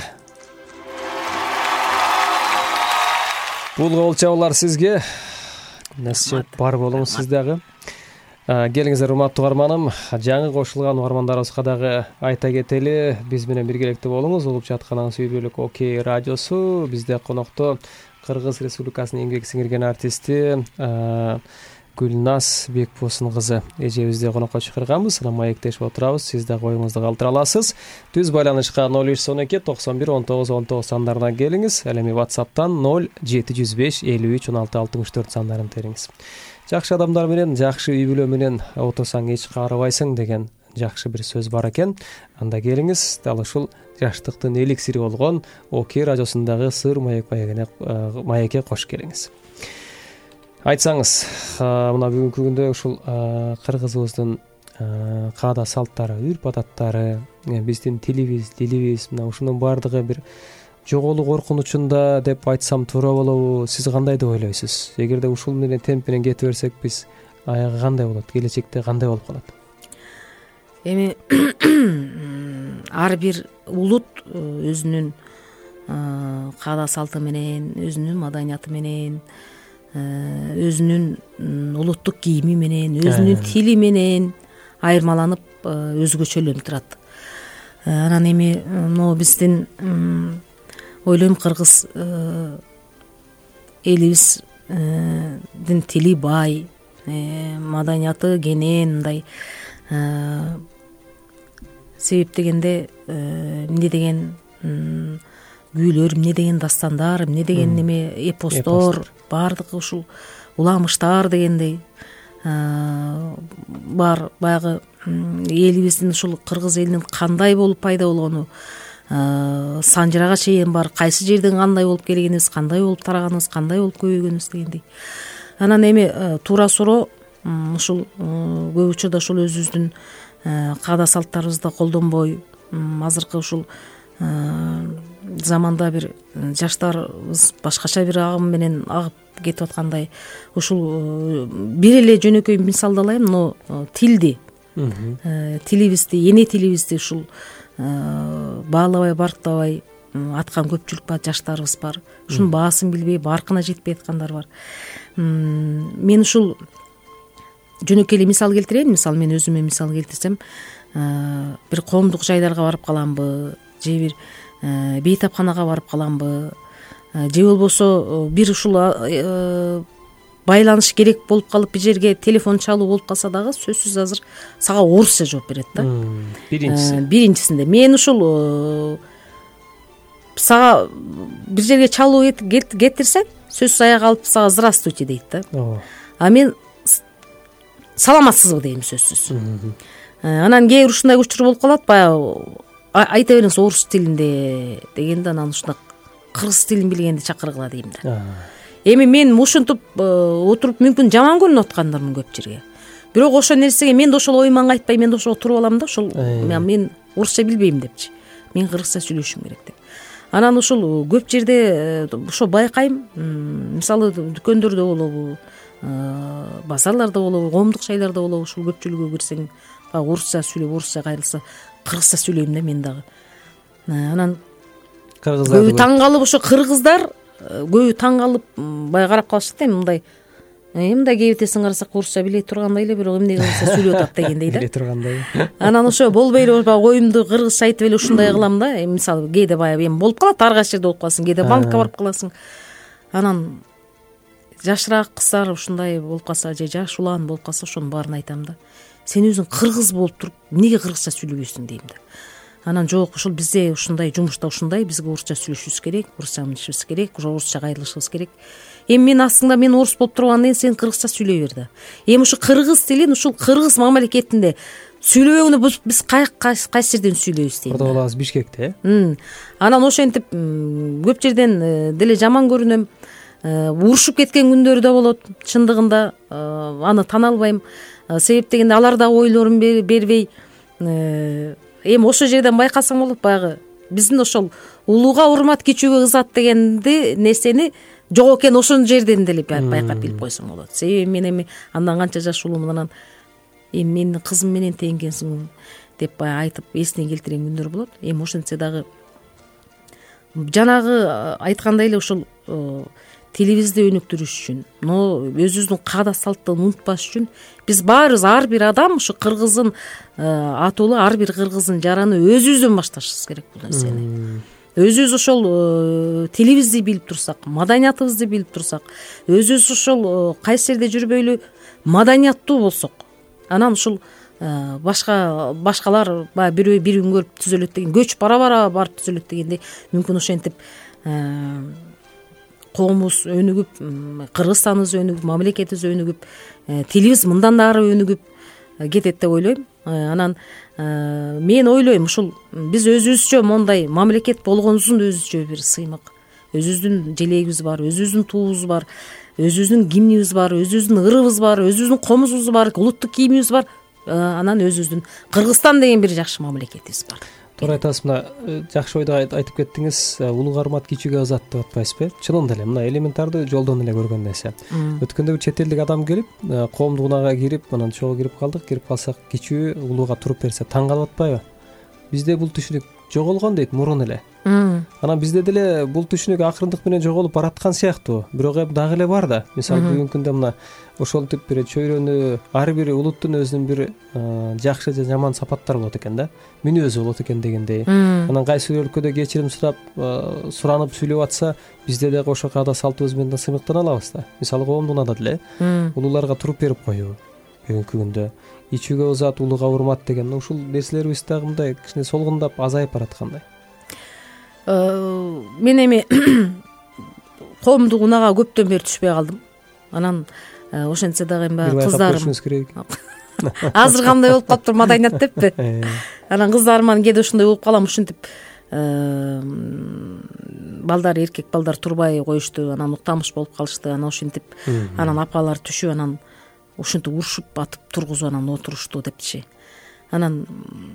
Speaker 5: бул кол чабуулар сизге насип бар болуңуз сиз дагы келиңиздер урматтуу угарманым жаңы кошулган угармандарыбызга дагы айта кетели биз менен биргеликте болуңуз улуп жатканыңыз үйбөлүк окей радиосу бизде конокто Кыргыз Республикасынын эмгек сиңирген артисти Гүлназ Бекбосын кызы эжебизде конокко чакырганбыз анан маектешип отурабыз сиз дагы оюңузду калтыра аласыз түз байланышка 0312 91 19 19 сандарына келиңиз ал эми WhatsApp'тан 0705 53 16 64 сандарын териңиз жакшы адамдар менен жакшы үй бүлө менен отурсаң эч каарыбайсың деген жакшы бир сөз бар экен анда келиңиз дал ушул жаштыктын эликсири болгон окей радиосундагы сыр маекке кош келиңиз айтсаңыз мына бүгүнкү күндө ушул кыргызыбыздын каада салттары үрп адаттары биздин тилибиз дилибиз мына ушунун баардыгы бир жоголуу коркунучунда деп айтсам туура болобу сиз кандай деп ойлойсуз эгерде ушул менен темп менен кете берсек биз аягы кандай болот келечекте кандай болуп калат
Speaker 2: эми ар бир улут өзүнүн каада салты менен өзүнүн маданияты менен өзүнүн улуттук кийими менен өзүнүн тили менен айырмаланып өзгөчөлөнүп турат анан эми могу биздин ойлойм кыргыз элибиздин тили бай маданияты кенен мындай себеп дегенде эмне деген күүлөр эмне деген дастандар эмне деген эме эпостор баардыгы ушул уламыштар дегендей бар баягы элибиздин ушул кыргыз элинин кандай болуп пайда болгону санжырага чейин бар кайсы жерден кандай болуп келгенибиз кандай болуп тараганыбыз кандай болуп көбөйгөнүбүз дегендей анан эми туура суроо ушул көп учурда ушул өзүбүздүн каада салттарыбызды колдонбой азыркы ушул заманда бир жаштарыбыз башкача бир агым менен агып кетип аткандай, ушул бир эле жөнөкөй мисалдалайм, но тилди, тилибизди, эне тилибизди ушул баалабай, барктабай аткан көпчүлүк бар, жаштарыбыз бар. Ушунун баасын билбей, баркына жетпей аткандар бар. Мен ушул жөнөкөй эле мисал келтирейин. Мисалы мен өзүмө мисал келтирсем, бир коомдук жайларга барып каламбы, же бир бейтапканага барып каламбы, же болбосо бир ушул байланыш керек болуп калып бир жерге телефон чалуу болуп калса дагы сөзсүз азыр сага орусча жооп берет да. Биринчисинде мен ушул сага бир жерге чалуу кетирсең, сөзсүз аяк алып сага здравствуйте дейт да. А мен саламатсызбы дейм сөзсүз. Анан кээ бир ушундай учур болуп калат, баягы айта бериңиз орус тилинде дегенде, анан ушундай кыргыз тилин билгенди чакыргыла дейм да. Эми мен ушинтип отуруп мүмкүн жаман көрүнүп аткандармын көп жерге. Бирок ошол нерсеге мен да ошол оюман кайтпай, мен да ошого туруп алам да, ошол мен орусча билбейм депчи. Мен кыргызча сүйлөшүм керек деп. Анан ушул көп жерде ошо байкайм. Мисалы дүкөндөрдө болобу, базарларда болобу, коомдук жайларда болобу, ушул көпчүлүгү кирсең орусча сүйлөп, орусча кайрылса кыргызча сүйлөйм да мен дагы. Анан көбү таң калып, ошо кыргыздар көбү таң калып баягы карап калышат да, мындай кээбитесин карасак орусча биле тургандай эле, бирок эмне кылса сүйлөп атат дегендей да. Биле тургандай. Анан ошо болбой эле баягы оюмду кыргызча айтып эле ушундай кылам да. Мисалы кээде баягы эми болуп калат, ар кайсы жерде болуп каласың, кээде банкка барып каласың. Анан жашыраак кыздар ушундай болуп калса, же жаш улан болуп калса, ошонун баарын айтам да. Сен өзүң кыргыз болуп туруп эмнеге кыргызча сүйлөбөйсүң дейм да. Анан жок, ушул бизде ушундай жумушта ушундай, бизге орусча сүйлөшүбүз керек, орусча мынтишибиз керек, орусча кайрылышыбыз керек. Эми мен астыңда мен орус болуп тургандан кийин сен кыргызча сүйлөй бер да. Эми ушу кыргыз тилин ушул кыргыз мамлекетинде сүйлөбөгөнү биз кайсы жерден сүйлөйбүз дейм. Ордо калабыз Бишкекте. Анан ошентип көп жерден деле жаман көрүнөм. Урушуп кеткен күндөрү да болот. Чындыгында аны тана албайм. Себеп дегенде алар да ойлорун бербей, эми ошол жерден байкасаң болот, баягы биздин ошол улууга урмат, кичүүгө ызат дегенди нерсени жок экен, ошол жерден деле байкап билип койсоң болот. Себеби мен эми андан канча жаш улуумун, анан эми менин кызым менен теңкенсиң деп баягы айтып эсине келтирген күндөр болот. Эми ошентсе дагы жанагы айткандай эле ушул тилибизди өнүктүрүш үчүн, өзүбүздүн каада салттын унутпаш үчүн биз баарыбыз, ар бир адам ушу кыргыздын атуулу, ар бир кыргыздын жараны өзүбүздөн башташыбыз керек бул нерсени. Өзүбүз ошол тилибизди билип турсак, маданиятыбызды билип турсак, өзүбүз ошол кайсы жерде жүрбөйлү маданияттуу болсок, анан ушул башкалар баягы бир күн көрүп түзөлөт деген, көч бара барып түзөлөт дегендей, мүмкүн ошентип коомубуз өнүгүп, Кыргызстаныбыз өнүгүп, мамлекетибиз өнүгүп, тилибиз мындан да ары өнүгүп кетет деп ойлойм. Анан мен ойлойм, ушул биз өзүбүзчө мондай мамлекет болгонубуздун өзүнчө бир сыймык, өзүбүздүн желегибиз бар, өзүбүздүн туубуз бар, өзүбүздүн гимнибиз бар, өзүбүздүн ырыбыз бар, өзүбүздүн комузубуз бар, улуттук кийимибиз бар. Анан өзүбүздүн Кыргызстан деген бир жакшы мамлекетибиз бар.
Speaker 5: Туура айтасыз. Мына жакшы ойду айтып кеттиңиз. Улууга урмат, кичүүгө ызат деп атпайсызбы? Чынында эле мына элементарды жолдон эле көргөн нерсе. Өткөндө бир чет элдик адам келип, коомдук унаага кирип, анан чогуу кирип калдык. Кирип калсак, кичүү улууга туруп берсе таң калып атпайбы? Бизде бул түшүнүк жоголгон дейт мурун эле. Анан бизде деле бул түшүнүк акырындык менен жоголуп бараткан сыяктуу. Бирок эми дагы эле бар да. Мисалы бүгүнкү күндө мына ошентип бир чөйрөнү, ар бир улуттун өзүнүн бир жакшы же жаман сапаттары болот экен да. Мүнөзү болот экен дегендей. Анан кайсы өлкөдө кечирим суранып сүйлөп атса, бизде дагы ошо каада салтыбыз менен сыймыктана алабыз да. Мисалы коомдук унада деле улууларга туруп берип коюу бүгүнкү күндө, ичүүгө ызат, улууга урмат деген ушул нерселерибиз дагы мындай кичине солгундап азайып бараткандай.
Speaker 2: Мен эми коомдук унага көптөн бери түшпөй калдым. Анан ошентсе дагы эми кыздарым азыр кандай болуп калыптыр, маданият деппи. Анан кыздарым кээде ушундай болуп калам, ушинтип балдар, эркек балдар турбай коюшту, анан уктамыш болуп калышты. Анан ошентип анан апалар түшүп, анан ушинтип урушуп атып тургузуп анан отурушту депчи. Анан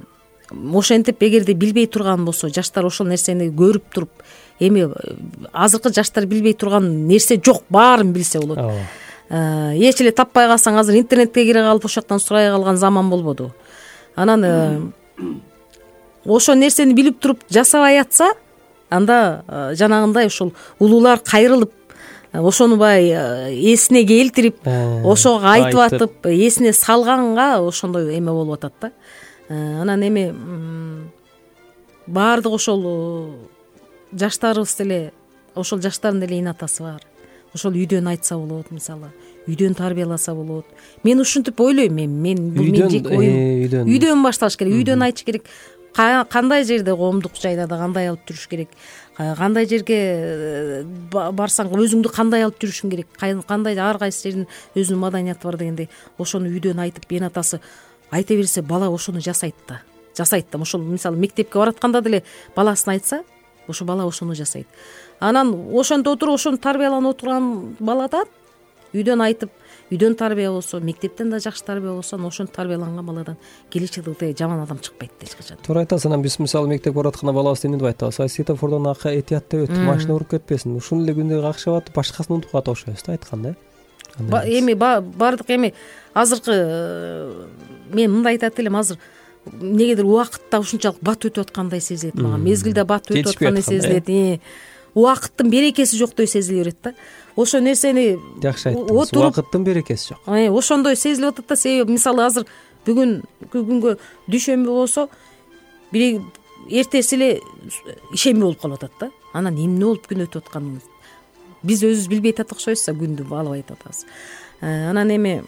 Speaker 2: ошентип эгерде билбей турган болсо жаштар ошол нерсени көрүп туруп, эми азыркы жаштар билбей турган нерсе жок, баарын билсе болот. Эч эле таппай калсаң, азыр интернетке кире калып ошол жактан сурай калган заман болбоду. Анан ошол нерсени билип туруп жасабай атса, анда жанагындай ошол улуулар кайрылып, ошону баягы эсине келтирип, ошого айтып атып, эсине салганга ошондой эме болуп атат да. Анан эми баардык ошол жаштарыбыз деле, ошол жаштардын деле ин атасы бар. Ошол үйдөн айтса болот, мисалы үйдөн тарбияласа болот. Мен ушинтип ойлойм. Мен бул мен жеке оюм. Үйдөн башталыш керек. Үйдөн айтыш керек. Кандай жерде, коомдук жайларда кандай алып жүрүш керек, кандай жерге барсаң өзүңдү кандай алып жүрүшүң керек, кандай ар кайсы жердин өзүнүн маданияты бар дегендей, ошону үйдөн айтып, эн атасы айта берсе, бала ошону жасайт да. Ошол мисалы мектепке баратканда деле баласына айтса, ошо бала ошону жасайт. Анан ошондо отуруп, ошону тарбияланып отурган баладан үйдөн айтып, үйдөн тарбия болсо, мектептен да жакшы тарбия болсо, ошентип тарбияланган баладан келечекте жаман адам чыкпайт эч качан.
Speaker 5: Туура айтасыз. Анан биз мисалы мектепке баратканда балабыз эмнетип айтабыз? Светофордон акы этиятта өт, машина уруп кетпесин. Ушуну эле күндө какшап атып, башкасын унутуп калат окшойбуз да айтканда.
Speaker 2: Эми бардык эми азыркы мен мындай айтат элем, азыр негедир убакытта ушунчалык бат өтүп аткандай сезилет мага. Мезгилде бат өтүп аткандай сезилет. Убакыттын берекеси жоктой сезиле берет да. Ошол нерсени
Speaker 5: жакшы айттыңыз. Убакыттын берекеси жок.
Speaker 2: Ошондой сезилип атат да. Себеби мисалы азыр бүгүнкү күнгө дүйшөмбү болсо, бир эртеси эле ишемби болуп калып атат да. Анан эмне болуп күн өтүп атканын биз өзүбүз билбей атат окшойбуз, күндү алып айтып атабыз. Анан эми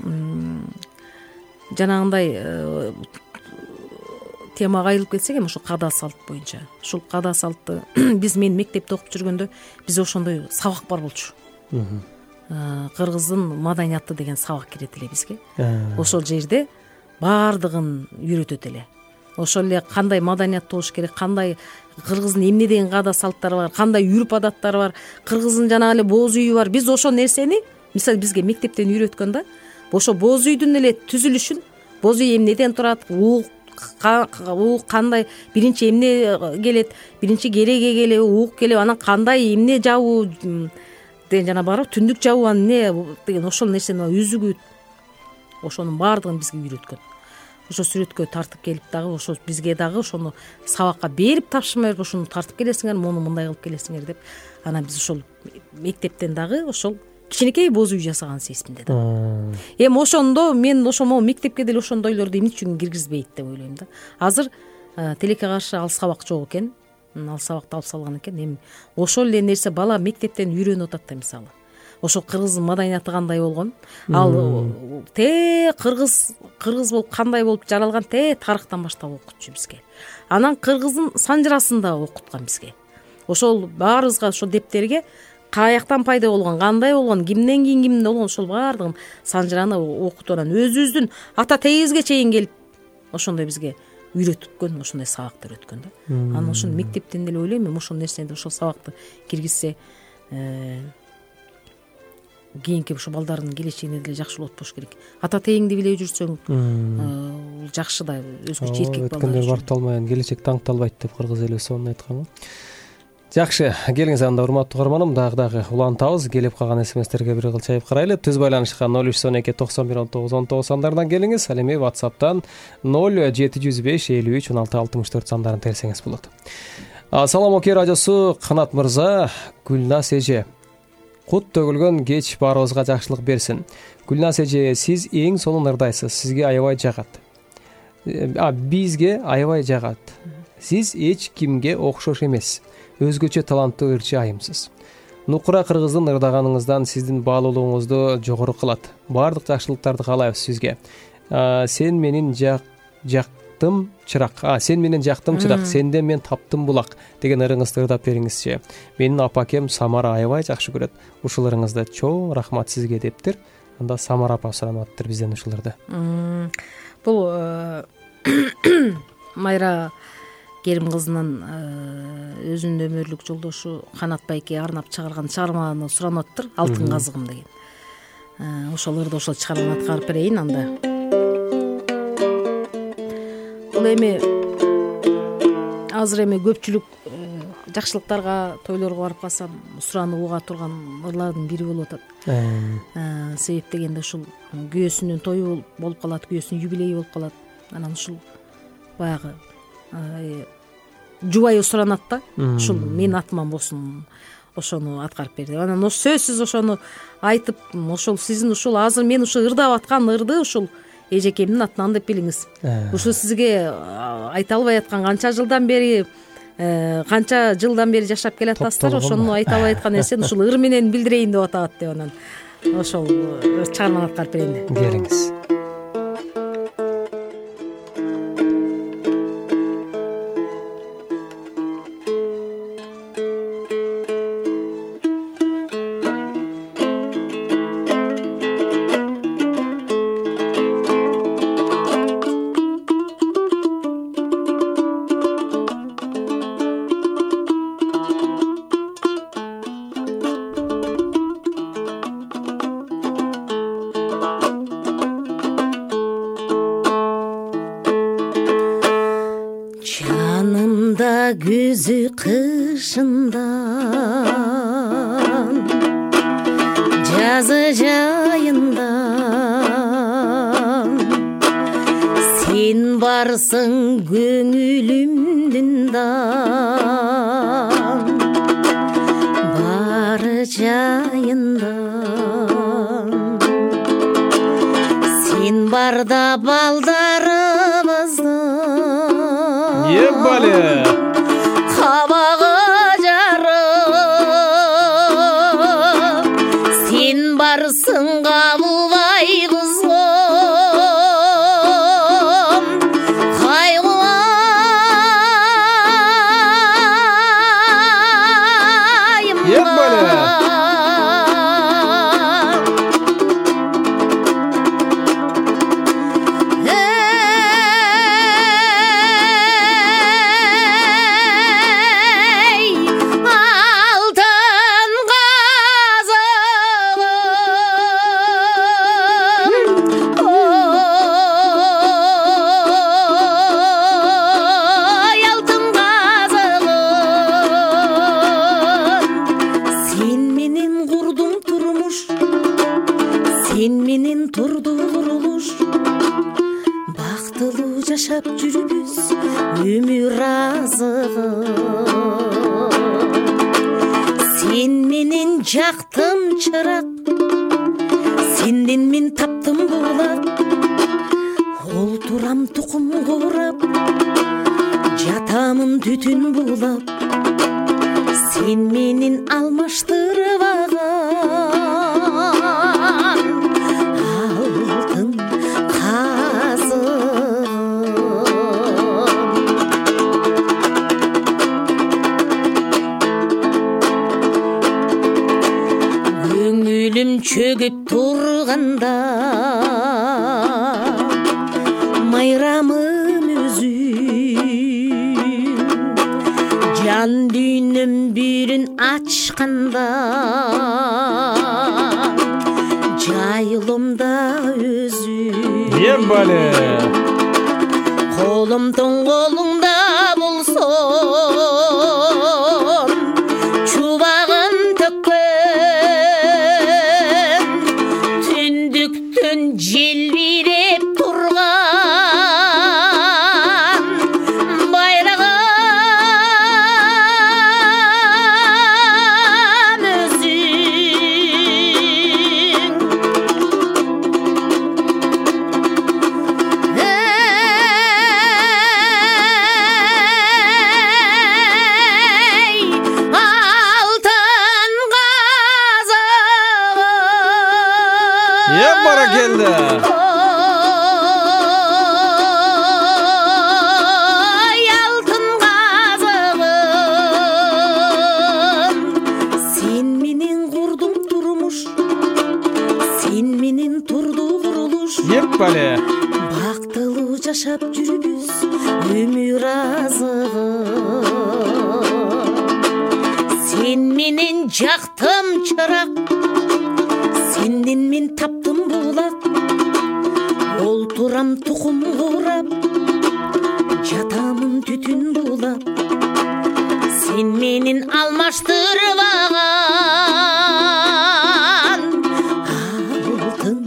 Speaker 2: жанагындай темага айылып кетсек, эми ошол када салт боюнча. Ушул када салтты мен мектепте окуп жүргөндө биз ошондой сабак бар болчу. Кыргыздын маданияты деген сабак кирет эле бизге. Ошол жерде баардыгын үйрөтөт эле. Ошол эле кандай маданият болуш керек, кандай кыргыздын эмне деген када салттары бар, кандай үрп адаттары бар, кыргыздын жанагы эле боз үйү бар. Биз ошол нерсени мисалы бизге мектептен үйрөткөн да. Ошо боз үйдүн эле түзүлүшүн, боз үй эмнеден турат, уук кандай, биринчи эмне келет, биринчи кереге келеби, уук келеби, анан кандай эмне жабуу деген жана бар, түндүк жабуу эмне деген ошол нерсени үзүгү, ошонун баардыгын бизге үйрөткөн. Ошо сүрөткө тартып келип дагы ошо бизге дагы ошону сабакка берип тапшырма берип, ошону тартып келесиңер, муну мындай кылып келесиңер деп. Анан биз ошол мектептен дагы ошол кичинекей боз үй жасаган эсимде да. Эми ошондо мен ошол мектепке деле ошондойлорду эмне үчүн киргизбейт деп ойлойм да. Азыр тилекке каршы ал сабак жок экен, ал сабакты алып салган экен. Эми ошол эле нерсе бала мектептен үйрөнүп атат да. Мисалы ошол кыргыздын маданияты кандай болгон, ал кыргыз болуп кандай болуп жаралган тарыхтан баштап окутчу бизге. Анан кыргыздын санжырасын да окуткан бизге. Ошол баарыбызга ошол дептерге каяктан пайда болгон, кандай болгон, кимден кийин кимде болгон, ошол баардыгын санжыраны окутуп анан өзүбүздүн ата тегибизге чейин келип ошондой бизге үйрөткөн, ошондой сабактар өткөн да. Анан ошону мектептен деле ойлойм, эми ошол нерсени ошол сабакты киргизсе кийинки ошо балдардын келечегине деле жакшы болот болуш керек. Ата тегиңди биле жүрсөң, бул жакшы да, өзгөчө эркек балдар.
Speaker 5: Өткөндөр баркталмаган келечек таңталбайт деп кыргыз эли сонун айткан го. Жакшы, келиңиз анда урматтуу угарманым, дагы улантабыз. Келип калган смстерге бир кыл чайып карайлы. Түз байланышка 0312 91 19 19 сандарынан келиңиз. Ал эми WhatsApp'тан 0705 53 16 64 сандарын терсеңиз болот. Салам Оке радиосу, Канат мырза, Гүлназ эже. Кут төгүлгөн кеч баарыбызга жакшылык берсин. Гүлназ эже, сиз эң сонун ырдайсыз. Сизге аябай жагат. Бизге аябай жагат. Сиз эч кимге окшош эмес. Өзгөчө таланттуу ырчы айымсыз. Нукура кыргыздын ырдаганыңыздан сиздин баалуулугуңузду жогору кылат. Баардык жакшылыктарды каалайбыз сизге. Сен менин жактым чырак. Сен менен жактым чырак, сенден мен таптым булак деген ырыңызды ырдап бериңизчи. Менин апакем Самара аябай жакшы көрөт. Ушул ырыңызды чоң рахмат сизге дептир. Анда Самара апа суранаттыр бизден ушуларды.
Speaker 2: Бул Майра Керим кызынын өзүнүн өмүрлүк жолдошу Канат байке арнап чыгарган чыгарманы суранаттыр, Алтын казыгым деген. Ошол ырды ошол чыгарманы аткарып берейин анда. Бул эми азыр эми көпчүлүк жакшылыктарга, тойлорго барып калсам суранып уга турган ырлардын бири болуп атат. Себеп дегенде ушул күйөөсүнүн тою болуп калат, күйөөсүнүн юбилейи болуп калат. Анан ушул баягы жубайы суранат да, ушул менин атыма болсун, ошону аткарып бер деп. Анан сөзсүз ошону айтып, ошол сиздин ушул азыр мен ушул ырдап аткан ырды ушул эжекемдин атынан деп билиңиз. Ушул сизге айта албай аткан канча жылдан бери жашап келатасыздар, ошону айта албай аткан нерсени ушул ыр менен билдирейин деп атат деп. Анан ошол чыгарманы аткарып берейин деп.
Speaker 5: Келиңиз.
Speaker 2: Күзү кышындан, жазы жайындан, сен барсың көңүлүмдүн дан, бары жайындан. Сен барда балдарыбыздын
Speaker 5: Ебали
Speaker 2: кабагы жарып, сен барсың кабылбайбызгым кайгылайым. Сен менен турду курулуш, бактылуу жашап жүрүбүз өмүр азыгы. Сен менен жактым чырак, сенден мен таптым булак, олтурам тукум курап, жатамын түтүн булап. Сен менен алмаштырып алган алтын казыгым. Көңүлүм чөгүп турганда, майрамым өзүм, жан дүйнөм бирин ачканда, жайылымда өзүм.
Speaker 5: Ебали
Speaker 2: Колумдун колуңда болсом, чубагын төккөн, түндүктөн желбиреп турган байрагым өзүң. Алтын казыгым.
Speaker 5: Бара келди.
Speaker 2: Алтын казыгым. Сен менен курдум турмуш, сен менен турду курулуш,
Speaker 5: Ебали
Speaker 2: бактылуу жашап жүрүбүз өмүр азыгы. Сен менен жактым чырак, сенден мен таптым булак, олтурам тукум курап, жатамын түтүн булап. сен менин алмаштырбаган алтын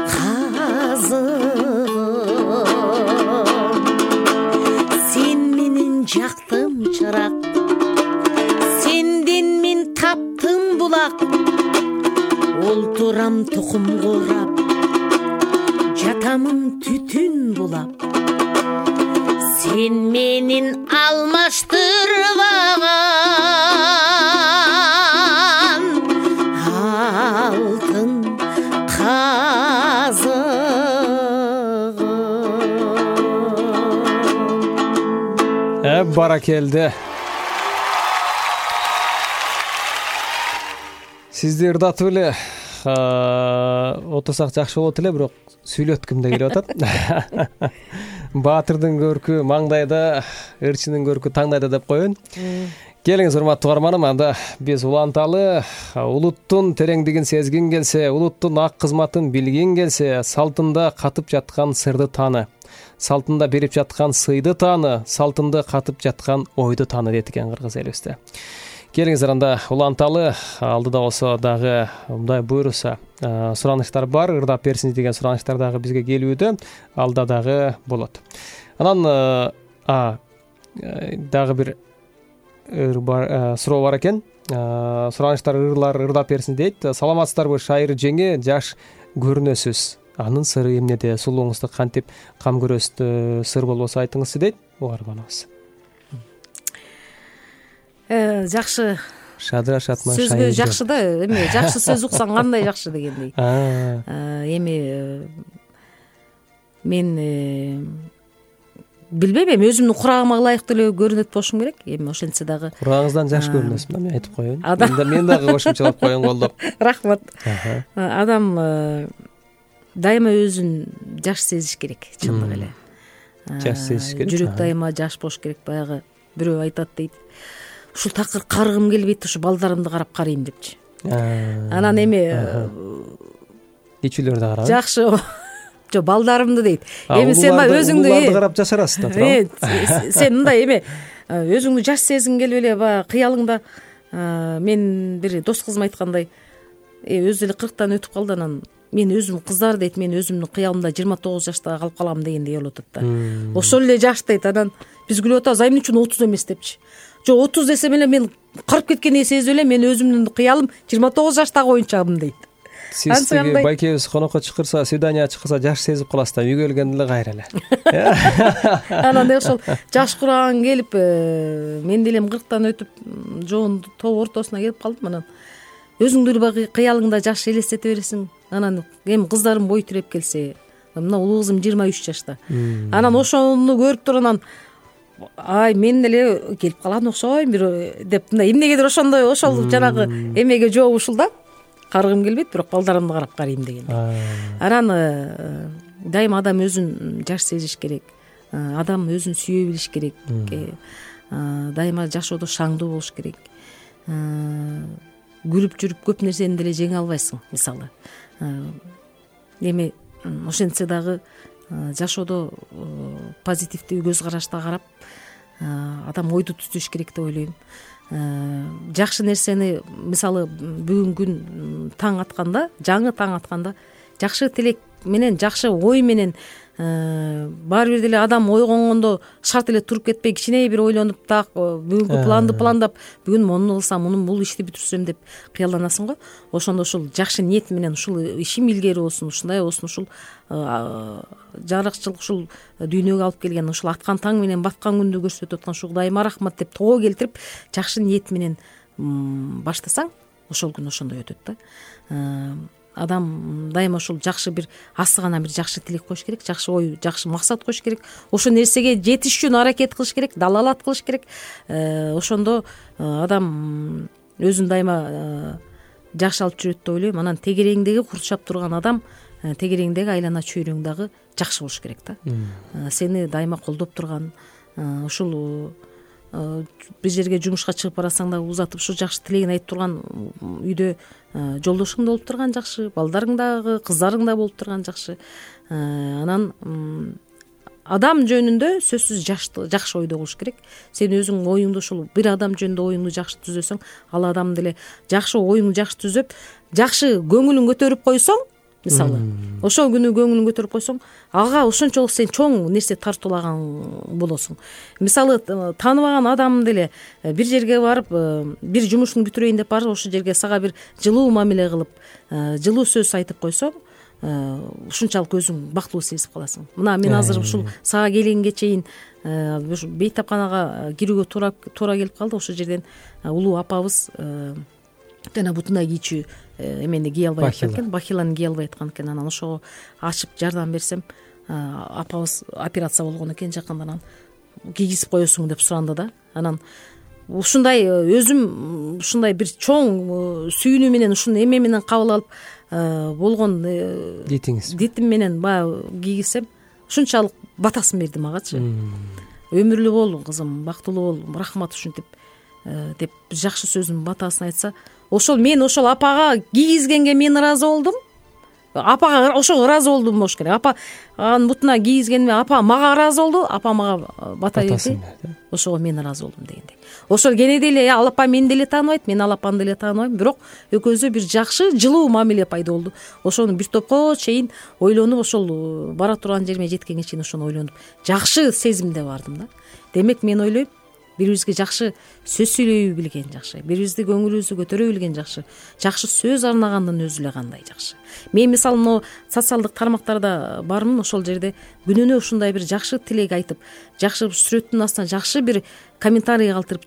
Speaker 2: казыгым сен менен жактым чырак сенден мен таптым булак олтурам тукум курап жатамын түтүн булап сен менин алмаштырбаган алтын казыгым.
Speaker 5: Баракелде. Сизди ырдатып эле отурсак жакшы болот эле, бирок сүйлөткүм да келип атат. Баатырдын көркү маңдайда, ырчынын көркү таңдайда деп коеюн. Келиңиз урматтуу угарманым, анда биз уланталы, улуттун тереңдигин сезгин келсе, улуттун ак кызматын билгин келсе, салтында катып жаткан сырды тааны, салтында берип жаткан сыйды тааны, салтында катып жаткан ойду тааны дейт экен кыргыз элибизде. Келиңиздер анда уланталы, алдыда болсо дагы мындай буйруса сураныштар бар, ырдап берсиңиз деген сураныштар дагы бизге келүүдө, алда дагы болот. Анан дагы бир суроо бар экен. Сураныштар ырлар ырдап берсин дейт. Саламатсыздарбы, шайыр жеңе, жаш көрүнөсүз. Анын сыры эмнеде? Сулууңузду кантип кам көрөсүз? Сыр болбосо айтыңызчы дейт угарманыбыз.
Speaker 2: Жакшы.
Speaker 5: Шадыра Шатман
Speaker 2: сөзгө жакшы да, эми жакшы сөз уксаң кандай жакшы дегендей. Эми мен билбейм, эми өзүмдүн курагыма ылайыктуу эле көрүнөт болушум керек. Эми ошентсе дагы
Speaker 5: курагыңыздан жаш көрүнөсүң да, мен айтып коеюн. Мен дагы кошумчалап коеюн колдоп.
Speaker 2: Рахмат. Адам дайыма өзүн жаш сезиш керек, чындык эле.
Speaker 5: Жаш сезиш керек.
Speaker 2: Жүрөк дайыма жаш болуш керек. Баягы бирөө айтат дейт. Ушул такыр каргым келбейт, ушу балдарымды карап карайм депчи. Анан эми
Speaker 5: ичүүлөрдү карап.
Speaker 2: Жакшы. Жо, балдарымды дейт. Эми сен өзүңдү
Speaker 5: уларды карап жашарасыз да, туура.
Speaker 2: Сен мындай эми өзүңдү жаш сезгиң келип эле баягы кыялыңда мен бир дос кызым айткандай, өзү эле 40тан өтүп калды, анан мен өзүм кыздар дейт, мен өзүмдүн кыялымда 29 жашта калып калам дегендей болуп атат да. Ошол эле жаш дейт. Анан биз күлүп атабыз, эмне үчүн 30 эмес депчи. Жо, 30 десем эле мен карып кеткенди сезип эле, мен өзүмдүн кыялым 29 жаштагы оюнчагым дейт.
Speaker 5: Сиз тиги байкебиз конокко чакырса, свидание чакырса жаш сезип каласыз да, үйгө келгенде эле кайра эле.
Speaker 2: Анан ошол жаш курагың келип, мен делем 40тан өтүп, жоон тоо ортосуна келип калдым. Анан өзүңдү эле кыялыңда жаш элестете бересиң. Анан эми кыздарым бой тиреп келсе, мына улуу кызым 23 жашта. Анан ошону көрүп туруп, анан ай, мен эле келип калган окшойм бир деп, мындай эмнегедир ошондой, ошол жанагы эмеге жооп ушул да. Каргым келбейт, бирок балдарымды карап карайм деген. Анан дайыма адам өзүн жаш сезиш керек. Адам өзүн сүйө билиш керек. Дайыма жашоодо шаңдуу болуш керек. Күлүп жүрүп көп нерсени деле жеңе албайсың, мисалы. Эми ошентсе дагы жашоодо позитивдүү көз карашта карап адам ойду түзүш керек деп ойлойм. Жакшы нерсени, мисалы бүгүн күн таң атканда, жаңы таң атканда жакшы тилек менен, жакшы ой менен баары бир деле адам ойгонгондо шарт эле туруп кетпей, кичине бир ойлонуп, так бүгүнкү планды пландап, бүгүн муну кылсам, муну бул ишти бүтүрсөм деп кыялданасың го. Ошондо ушул жакшы ниет менен ушул ишим илгери болсун, ушундай болсун, ушул жарыкчылык ушул дүйнөгө алып келген, ушул аткан таң менен баткан күндү көрсөтүп аткан ушул Кудайыма рахмат деп тоо келтирип, жакшы ниет менен баштасаң, ошол күн ошондой өтөт да. Адам дайыма ушул жакшы бир асыгана бир жакшы тилек коюш керек, жакшы ой, жакшы максат коюш керек. Ошол нерсеге жетиш үчүн аракет кылыш керек, далалат кылыш керек. Ошондо адам өзүн дайыма жакшы алып жүрөт деп ойлойм. Анан тегереңдеги курчап турган адам, тегереңдеги айлана чөйрөң дагы жакшы болуш керек да. Сени дайыма колдоп турган, ушул бир жерге жумушка чыгып барасаң да узатып ушу жакшы тилегин айтып турган, үйдө жолдошуң да болуп турган жакшы, балдарың дагы, кыздарың да болуп турган жакшы. Анан адам жөнүндө сөзсүз жакшы ойдо болуш керек. Сен өзүң оюңду ушул бир адам жөнүндө оюңду жакшы түзөсөң, ал адам деле жакшы оюңду жакшы түзөп, жакшы көңүлүн көтөрүп койсоң, мисалы ошол күнү көңүлүн көтөрүп койсоң, ага ошончолук сен чоң нерсе тартуулаган болосуң. Мисалы тааныбаган адам деле бир жерге барып, бир жумушун бүтүрөйүн деп барып, ошол жерге сага бир жылуу мамиле кылып, жылуу сөз айтып койсоң, ушунчалык өзүң бактылуу сезип каласың. Мына мен азыр ушул сага келгенге чейин бейтапканага кирүүгө туура келип калды. Ошол жерден улуу апабыз жана бутуна кийчү эмени кие албай аткан экен, бахиланы кие албай аткан экен. Анан ошого ачып жардам берсем, апабыз операция болгон экен жакында, анан кийгизип коесуң деп суранды да. Анан ушундай өзүм ушундай бир чоң сүйүнүү менен ушуну эме менен кабыл алып болгон дитим менен баягы кийгизсем, ушунчалык батасын берди магачы. Өмүрлүү бол кызым, бактылуу бол, рахмат ушинтип деп жакшы сөзүн батасын айтса, ошол мен ошол апага кийгизгенге мен ыраазы болдум. Апага ошого ыраазы болдум болуш керек. Апа анын бутуна кийгизгениме апа мага ыраазы болду, апа мага бата берди. Ошого мен ыраазы болдум дегендей. Ошол кенеде эле ал апа мени деле тааныбайт, мен ал апаны деле тааныбайм, бирок экөөбүзгө бир жакшы, жылуу мамиле пайда болду. Ошону бир топко чейин ойлонуп, ошол бара турган жериме жеткенге чейин ошону ойлонуп, жакшы сезимде бардым да. Демек мен ойлойм, бирибизге жакшы сөз сүйлөй билген жакшы, бирибизди көңүлүбүздү көтөрө билген жакшы, жакшы сөз арнагандын өзү эле кандай жакшы. Мен мисалы могу социалдык тармактарда бармын, ошол жерде күнүнө ушундай бир жакшы тилек айтып, жакшы сүрөттүн астына жакшы бир комментарий калтырып,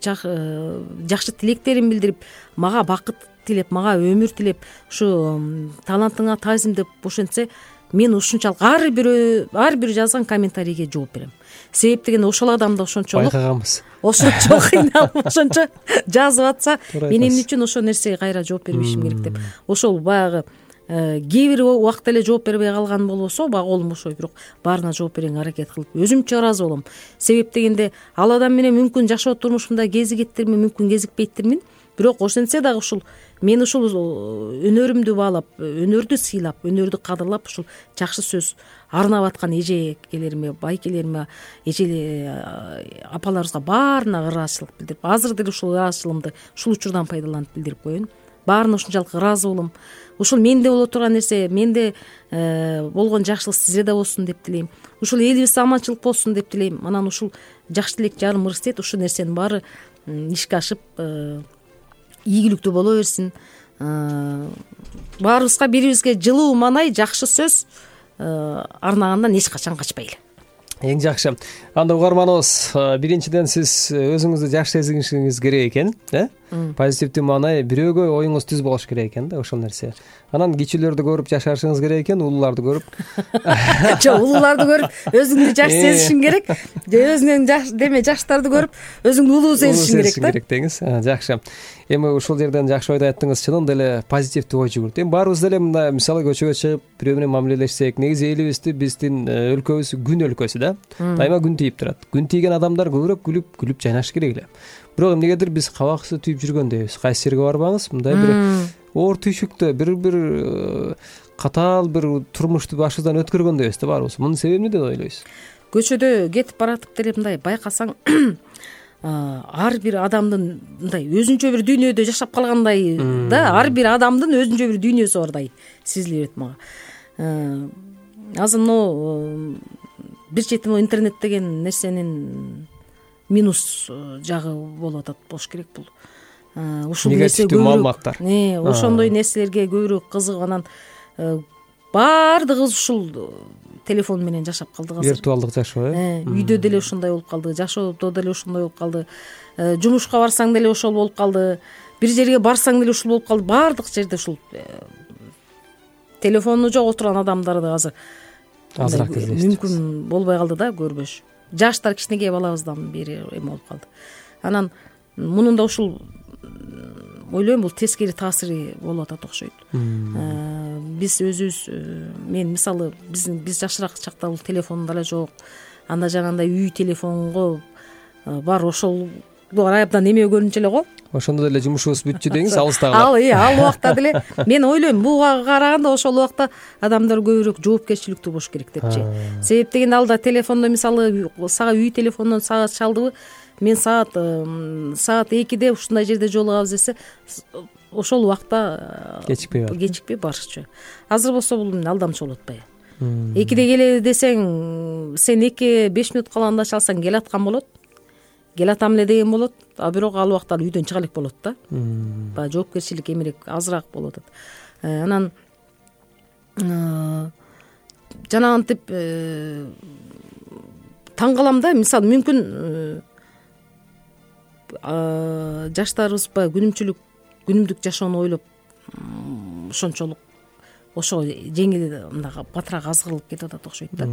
Speaker 2: жакшы тилектерин билдирип, мага бакыт тилеп, мага өмүр тилеп, ушу талантыңа таазим деп ошентсе, мен ушунчалык ар бир жазган комментарийге жооп берем. Себеп деген ошол адамды ошончолук байкаганбыз, ошончо кыйналып, ошончо жазып атса, мен эмне үчүн ошол нерсеге кайра жооп бербешим керек деп. Ошол баягы кээ бир убакта эле жооп бербей калган болбосо, баягы колум бошойт, бирок баарына жооп берүүгө аракет кылып өзүмчө ыраазы болом. Себеп дегенде ал адам менен мүмкүн жашоо турмушумда кезигеттирмин, мүмкүн кезикпейттирмин, бирок ошентсе дагы ушул мен ушул өнөрүмдү баалап, өнөрдү сыйлап, өнөрдү кадырлап, ушул жакшы сөз арнап аткан эжекелериме, байкелериме, апаларыбызга баарына ыраазычылык билдирип, азыр деле ушул ыраазычылыгымды ушул учурдан пайдаланып билдирип коеюн. Баарына ушунчалык ыраазы болом. Ушул менде боло турган нерсе, менде болгон жакшылык сизде да болсун деп тилейм. Ушул элибизде аманчылык болсун деп тилейм. Анан ушул жакшы тилек жарым ырыстейт. Ушул нерсенин баары ишке ашып, ийгиликтүү боло берсин. Баарыбызга бирибизге жылуу маанай, жакшы сөз арнагандан эч качан качпайлы.
Speaker 5: Эң жакшы. Анда угарманыбыз, биринчиден сиз өзүңүздү жакшы сезинишиңиз керек экен, позитивдүү маанай, бирөөгө оюңуз түз болуш керек экен да, ошол нерсе. Анан кичүүлөрдү көрүп жашашыңыз керек экен, улууларды көрүп.
Speaker 2: Жок, улууларды көрүп өзүңдү жакшы сезишиң керек. Өзүңдөн жаштарды көрүп өзүңдү улуу сезишиң керек да.
Speaker 5: Деңиз. Жакшы. Эми ушул жерден жакшы ойду айттыңыз, чынында эле позитивдүү ой жүгүрт. Эми баарыбыз деле мында мисалы көчөгө чыгып бирөө менен мамилелешсек, негизи элибизди, биздин өлкөбүз күн өлкөсү да. Дайыма күн тийип турат. Күн тийген адамдар көбүрөөк күлүп жайнаш керек эле. Бирок эмнегедир биз кабаксы түйүп жүргөндөйбүз. Кайсы жерге барбаңыз, мындай бир оор түйшүктө, бир катаал бир турмушту башыбыздан өткөргөндөйбүз да баарыбыз. Мунун себеби эмне деп ойлойсуз?
Speaker 2: Көчөдө кетип баратып деле мындай байкасаң, ар бир адамдын мындай өзүнчө бир дүйнөдө жашап калгандай да, ар бир адамдын өзүнчө бир дүйнөсү бардай сезиле берет мага. Азыр мына бир чети интернет деген нерсенин минус жагы болуп атат болуш керек. Бул ушул
Speaker 5: негативдүү маалыматтар.
Speaker 2: Ошондой нерселерге көбүрөөк кызыгып, анан баардыгыбыз ушул телефон менен жашап калдык азыр.
Speaker 5: Виртуалдык жашоо,
Speaker 2: үйдө деле ушундай болуп калды, жашоодо деле ушундай болуп калды. Жумушка барсаң деле ошол болуп калды. Бир жерге барсаң деле ушул болуп калды. Баардык жерде ушул телефону жок отурган адамдарды азыр азыраак кездештик. Мүмкүн болбой калды да, көрбөш. Жаштар кичинекей балабыздан бери эме болуп калды. Анан мунун да ушул ойлойм, бул тескери таасири болуп атат окшойт. Биз өзүбүз, мен мисалы биз жашыраак чакта бул телефон деле жок. Анда жаңандай үй телефонго бар, ошол абдан эме көрүнчү эле го.
Speaker 5: Ошондо деле жумушубуз бүтчү деңиз, алыстагы.
Speaker 2: Ал убакта деле мен ойлойм буга караганда ошол убакта адамдар көбүрөөк жоопкерчиликтүү болуш керек депчи. Себеп дегенде алда телефондо мисалы сага үй телефондон саат чалдыбы, мен саат 2-де ушундай жерде жолугабыз десе ошол убакта кечикпей барышчу. Азыр болсо бул алдамчы болот атпайбы? 2-де келели десең сен 2-5 мүнөт калганда чалсаң келаткан болот. Келатам эле деген болот, а бирок ал убакта үйдөн чыга элек болот да. Баягы жоопкерчилик эмерээк азыраак болуп атат. Анан жанагынтип таң калам да, мисалы мүмкүн жаштарыбыз баягы күнүмдүк жашоону ойлоп ошончолук ошо жеңил мындай батыраак азгырылып кетип атат окшойт да.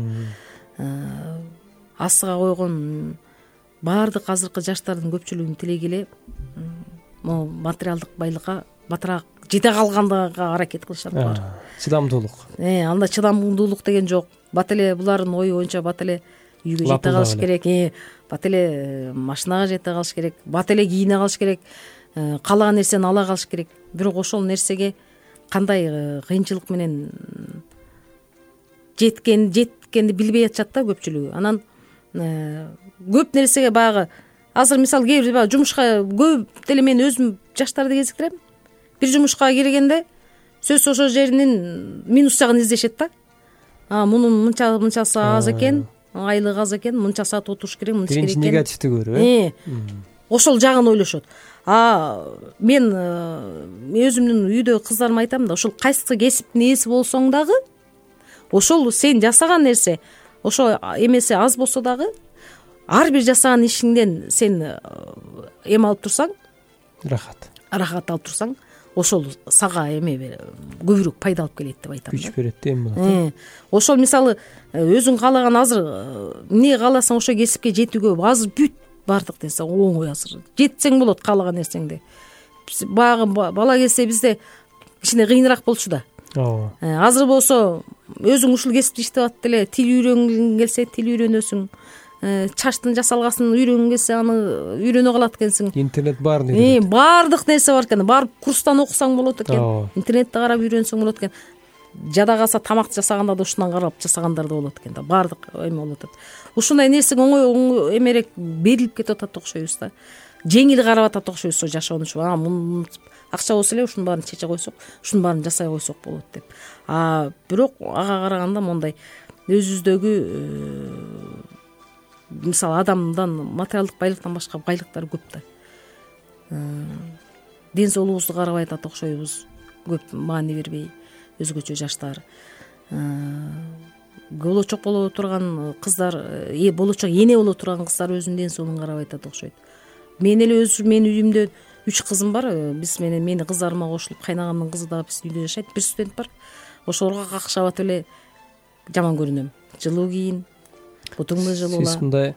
Speaker 2: Астыга койгон баардык азыркы жаштардын көпчүлүгүнүн тилеги эле могу материалдык байлыкка батыраак жете калгандыга аракет кылышат баары.
Speaker 5: Чыдамдуулук.
Speaker 2: Анда чыдамдуулук деген жок. Бат эле булардын ою боюнча бат эле үйгө жете калыш керек, бат эле машинага жете калыш керек, бат эле кийине калыш керек, каалаган нерсени ала калыш керек. Бирок ошол нерсеге кандай кыйынчылык менен жеткенди билбей атышат да көпчүлүгү. Анан көп нерсеге баягы азыр мисалы кээ бир баягы жумушка көп деле мен өзүм жаштарды кезиктирем. Бир жумушка киргенде сөзсүз ошол жеринин минус жагын издешет да. Мунун мынчасы аз экен, айлыгы аз экен, мынча саат отуруш керек, мынча керек экен.
Speaker 5: Биринчи негативди көрүп,
Speaker 2: ошол жагын ойлошот. Мен өзүмдүн үйдө кыздарыма айтам да, ошол кайсы кесиптин ээси болсоң дагы, ошол сен жасаган нерсе, ошо эмеси аз болсо дагы, ар бир жасаган ишиңден сен эме алып турсаң, рахат алып турсаң, ошол сага эме көбүрөөк пайда алып келет деп айтам.
Speaker 5: Күч берет дейм.
Speaker 2: Ошол мисалы өзүң каалаган азыр эмне кааласаң ошо кесипке жетүүгө азыр бүт баардык нерсе оңой азыр. Жетсең болот каалаган нерсеңди. Баягы бала кезде бизде кичине кыйыныраак болчу да. Азыр болсо өзүң ушул кесипти иштеп атып деле тил үйрөнгүң келсе тил үйрөнөсүң. Чачтын жасалгасын үйрөнгүң келсе аны үйрөнө калат экенсиң.
Speaker 5: Интернет бар.
Speaker 2: Баардык нерсе бар экен. Барып курстан окусаң болот экен. Интернетте карап үйрөнсөң болот экен. Жада калса тамак жасаганда да ушундан карап жасагандар да болот экен да. Баардык эме болот атат. Ушундай нерсеге оңой эмерээк берилип кетип атат окшойбуз да. Жеңил карап атат окшойбуз ошо жашоонучу. Акча болсо эле ушунун баарын чече койсок, ушунун баарын жасай койсок болот деп. Бирок ага караганда мондай өзүбүздөгү мисалы адамдан материалдык байлыктан башка байлыктар көп да. Ден соолугубузду карабай атат окшойбуз. Көп маани бербей өзгөчө жаштар. Болочок боло турган кыздар, болочок эне боло турган кыздар өзүнүн ден соолугун карабай атат окшойт. Мен эле менин үйүмдө 3 кызым бар. Биз менен мени кыздарыма кошулуп кайнагамдын кызы да биздин үйдө жашайт. Бир студент бар. Ошолорго какшап эле жаман көрүнөм. Жылуу кийин, бутуңду жылуула.
Speaker 5: Сиз мындай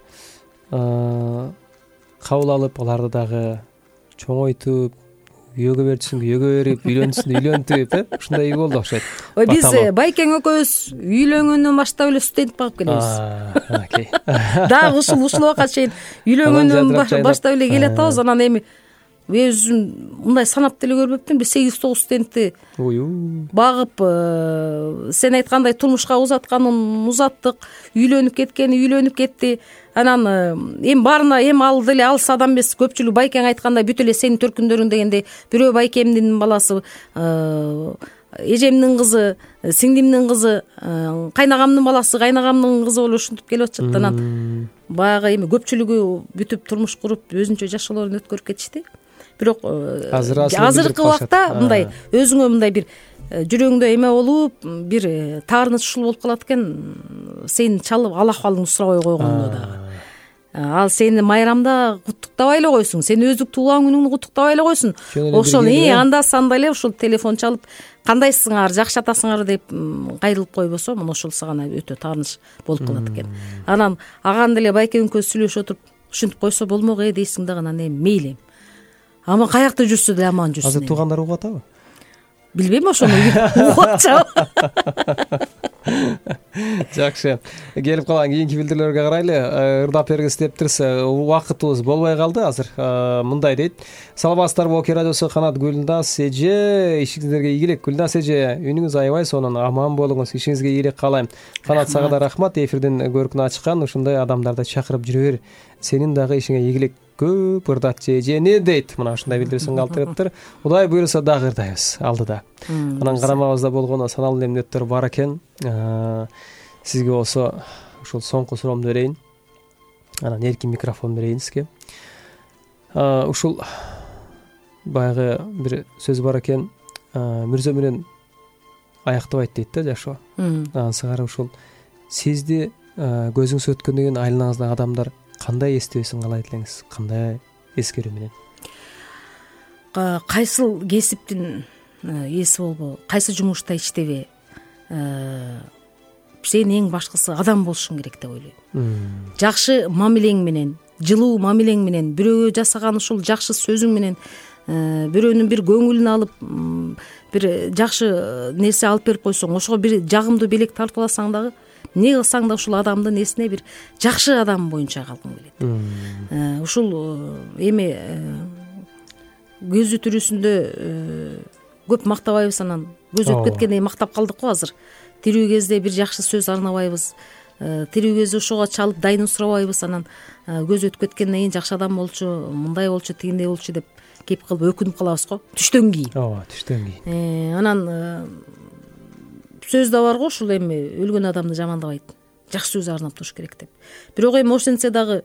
Speaker 5: кабыл алып, аларды дагы чоңойтуп, күйөөгө берип, үйлөнтүп, ушундай үй болду окшойт.
Speaker 2: Биз байкең экөөбүз үйлөнгөндөн баштап эле студент багып келебиз. Дагы ушул убакка чейин үйлөнгөндөн баштап эле келатабыз. Анан эми өзүм мындай санап деле көрбөптүм. Бир 8-9 студентти багып, сен айткандай турмушка узаттык, үйлөнүп кетти. Анан эми баарына эми ал деле алыс адам эмес. Көпчүлүк байкең айткандай бүт эле сенин төркүндөрүң дегендей, бирөө байкемдин баласы, эжемдин кызы, сиңдимдин кызы, кайнагамдын баласы, кайнагамдын кызы болуп ушинтип келип атышат. Анан баягы эми көпчүлүгү бүтүп турмуш куруп өзүнчө жашоолорун өткөрүп кетишти. Бирок азыркы убакта мындай өзүңө мындай бир жүрөгүңдө эме болуп, бир таарыныч ушул болуп калат экен. Сени чалып ал акыбалыңды сурабай койгондо дагы. Ал сени майрамда куттуктабай эле койсуң, сен өзүк туулган күнүңдү куттуктабай эле койсун. Ошол анда санда эле ушул телефон чалып, кандайсыңар, жакшы атасыңар деп кайрылып койбосо, мына ошол сага өтө тааныч болуп калат экен. Анан аган деле байке экөөбүз сүйлөшүп отуруп, ушинтип койсо болмок дейсиң дагы, анан эми мейли. Ама каякта жүрсө деле аман жүрсүн.
Speaker 5: Азыр туугандар угуп атабы?
Speaker 2: Билбейм, ошону угуп атчабы.
Speaker 5: Жакшы, келип калган кийинки билдирүүлөргө карайлы. Ырдап бергиз дептирсиз. Убакытыбыз болбой калды азыр. Мындай дейт. Саламатсыздарбы, Оке радиосу канат Гүлназ эже, ишиңиздерге ийгилик. Гүлназ эже, үнүңүз аябай сонун, аман болуңуз, ишиңизге ийгилик каалайм. Канат, сага да рахмат. Эфирдин көркүн ачкан, ушундай адамдарды чакырып жүрө бер. Сенин дагы ишиңе ийгилик. Көп ырдатчы эжени дейт. Мына ушундай билдирүүсүн калтырыптыр. Кудай буйруса дагы ырдайбыз алдыда. Анан карамабызда болгону саналуу эмнеттер бар экен. Сизге болсо ушул соңку суроомду берейин. Анан эркин микрофон берейин сизге. Ушул баягы бир сөз бар экен. Мүрзө менен аяктабайт дейт да жашоо. Сага ушул сизди көзүңүз өткөндөн кийин айланаңыздагы адамдар кандай эстебесин каалайт элеңиз? Кандай эскерүү менен?
Speaker 2: Кайсыл кесиптин ээси болбо, кайсы жумушта иштебе, сен эң башкысы адам болушуң керек деп ойлойм. Жакшы мамилең менен, жылуу мамилең менен, бирөөгө жасаган ушул жакшы сөзүң менен, бирөөнүн бир көңүлүн алып, бир жакшы нерсе алып берип койсоң, ошого бир жагымдуу белек тартып алсаң дагы, эмне кылсаң да ушул адамдын эсине бир жакшы адам боюнча калгың келет. Ушул эми көзү тирүүсүндө көп мактабайбыз, анан көз өтүп кеткенден кийин мактап калдык го азыр. Тирүү кезде бир жакшы сөз арнабайбыз. Тирүү кезде ошого чалып дайын сурабайбыз, анан көз өтүп кеткенден кийин жакшы адам болчу, мындай болчу, тигиндей болчу деп кеп кылып өкүнүп калабыз го. Түштөн кийин. Ооба, түштөн кийин. Анан сөз да бар го, ушул эми өлгөн адамды жамандабайт, жакшы сөз арнап туруш керек деп. Бирок эми ошентсе дагы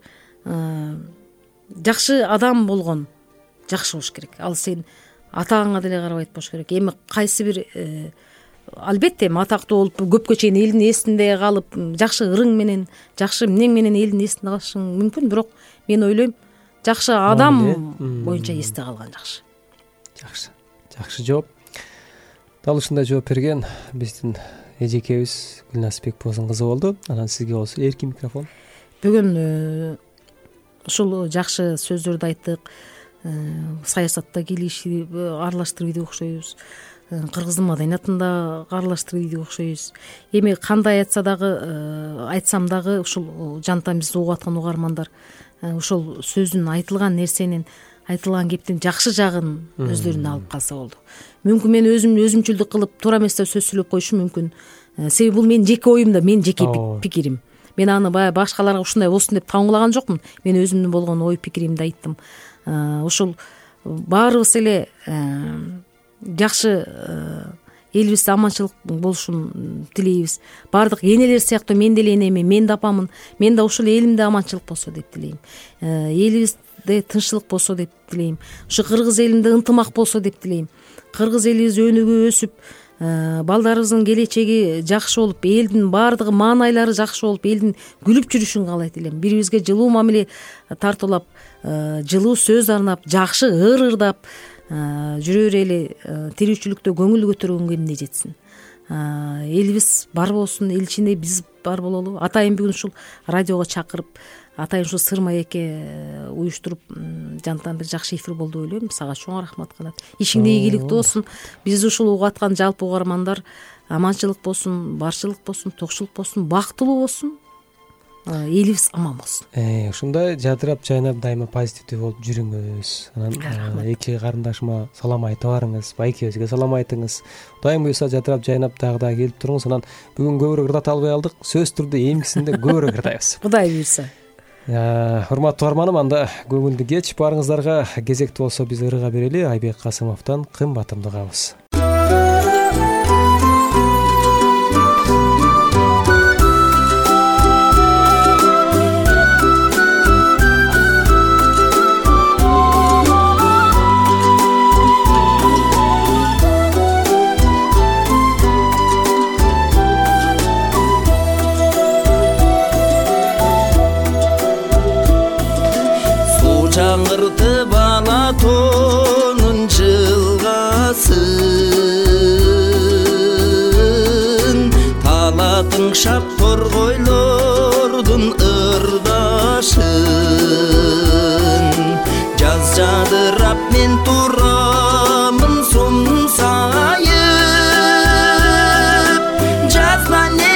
Speaker 2: жакшы адам болгон жакшы болуш керек. Ал сен атагыңа деле карабайт болуш керек. Эми кайсы бир албетте эми атактуу болуп көпкө чейин элдин эсинде калып, жакшы ырың менен, жакшы эмнең менен элдин эсинде калышың мүмкүн, бирок мен ойлойм, жакшы адам боюнча эсте калган жакшы.
Speaker 5: Жакшы жооп. Дал ушундай жооп берген биздин эжекебиз Гүлназ Бекбоздун кызы болду. Анан сизге болсо эркин микрофон. Бүгүн
Speaker 2: ушул жакшы сөздөрдү айттык. Саясатта кийлешип аралаштырып ийдик окшойбуз. Кыргыздын маданиятында аралаштырып ийдик окшойбуз. Эми кандай айтсам дагы ушул жантан бизди угуп аткан угармандар ошол сөздүн айтылган нерсенин, айтылган кептин жакшы жагын өздөрүнө алып калса болду. Мүмкүн мен өзүмчүлдүк кылып туура эмес сөз сүйлөп коюшум мүмкүн. Себеби бул менин жеке оюм да, менин жеке пикирим. Мен аны баягы башкаларга ушундай болсун деп таңгылаган жокмун. Мен өзүмдүн болгон ой пикиримди айттым. Ушул баарыбыз эле жакшы элибизде аманчылык болушун тилейбиз. Баардык энелер сыяктуу мен деле энемин, мен да апамын. Мен да ушул элимде аманчылык болсо деп тилейм. Элибизде тынччылык болсо деп тилейм. Ушу кыргыз элинде ынтымак болсо деп тилейм. Кыргыз элибиз өнүгүп өсүп, балдарыбыздын келечеги жакшы болуп, элдин баардыгы маанайлары жакшы болуп, элдин күлүп жүрүшүн каалайт элем. Бири бирибизге жылуу мамиле тартуулап, жылуу сөз арнап, жакшы ырдап жүрө берели, тирүүчүлүктө көңүл көтөргөнгө эмне жетсин. Элибиз бар болсун, эл ичинде биз бар бололу. Атайын бүгүн ушул радиого чакырып, атайын ушул сыр маекке уюштуруп, жантан бир жакшы эфир болду деп ойлойм. Сага чоң рахмат кылат. Ишиңде ийгиликтүү болсун. Биз ушул угуп аткан жалпы угармандар аманчылык болсун, барчылык болсун, токчулук болсун, бактылуу болсун. Элибиз аман болсун.
Speaker 5: Ушундай жадырап, жайнап, дайыма позитивдүү болуп жүрүңүз. Анан эки карындашыма салам айта барыңыз, байкебизге салам айтыңыз. Кудайым буйруса жадырап, жайнап дагы келип туруңуз. Анан бүгүн көбүрөөк ырдата албай калдык. Сөз түрдө эмгисинде көбүрөөк ырдайбыз.
Speaker 2: Кудай буйруса.
Speaker 5: Урматтуу арманым, анда көңүлдү кеч баарыңыздарга кезекти болсо биз ырга берели. Айбек Касымовдон кымбатымды кабыз.
Speaker 6: Жаңыртып Алатонун жылгасын, талатың шап торгойлордун ырдашын. Жаз жадырап мен турамын сумсайып, жазда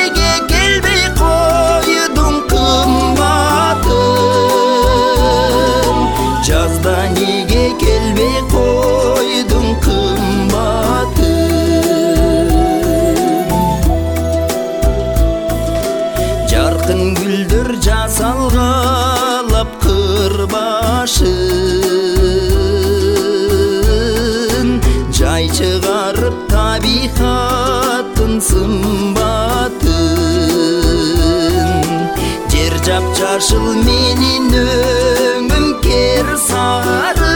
Speaker 6: чыгарып табихаттын сымбатын. Жер жапжашыл менин өңүм кер сары,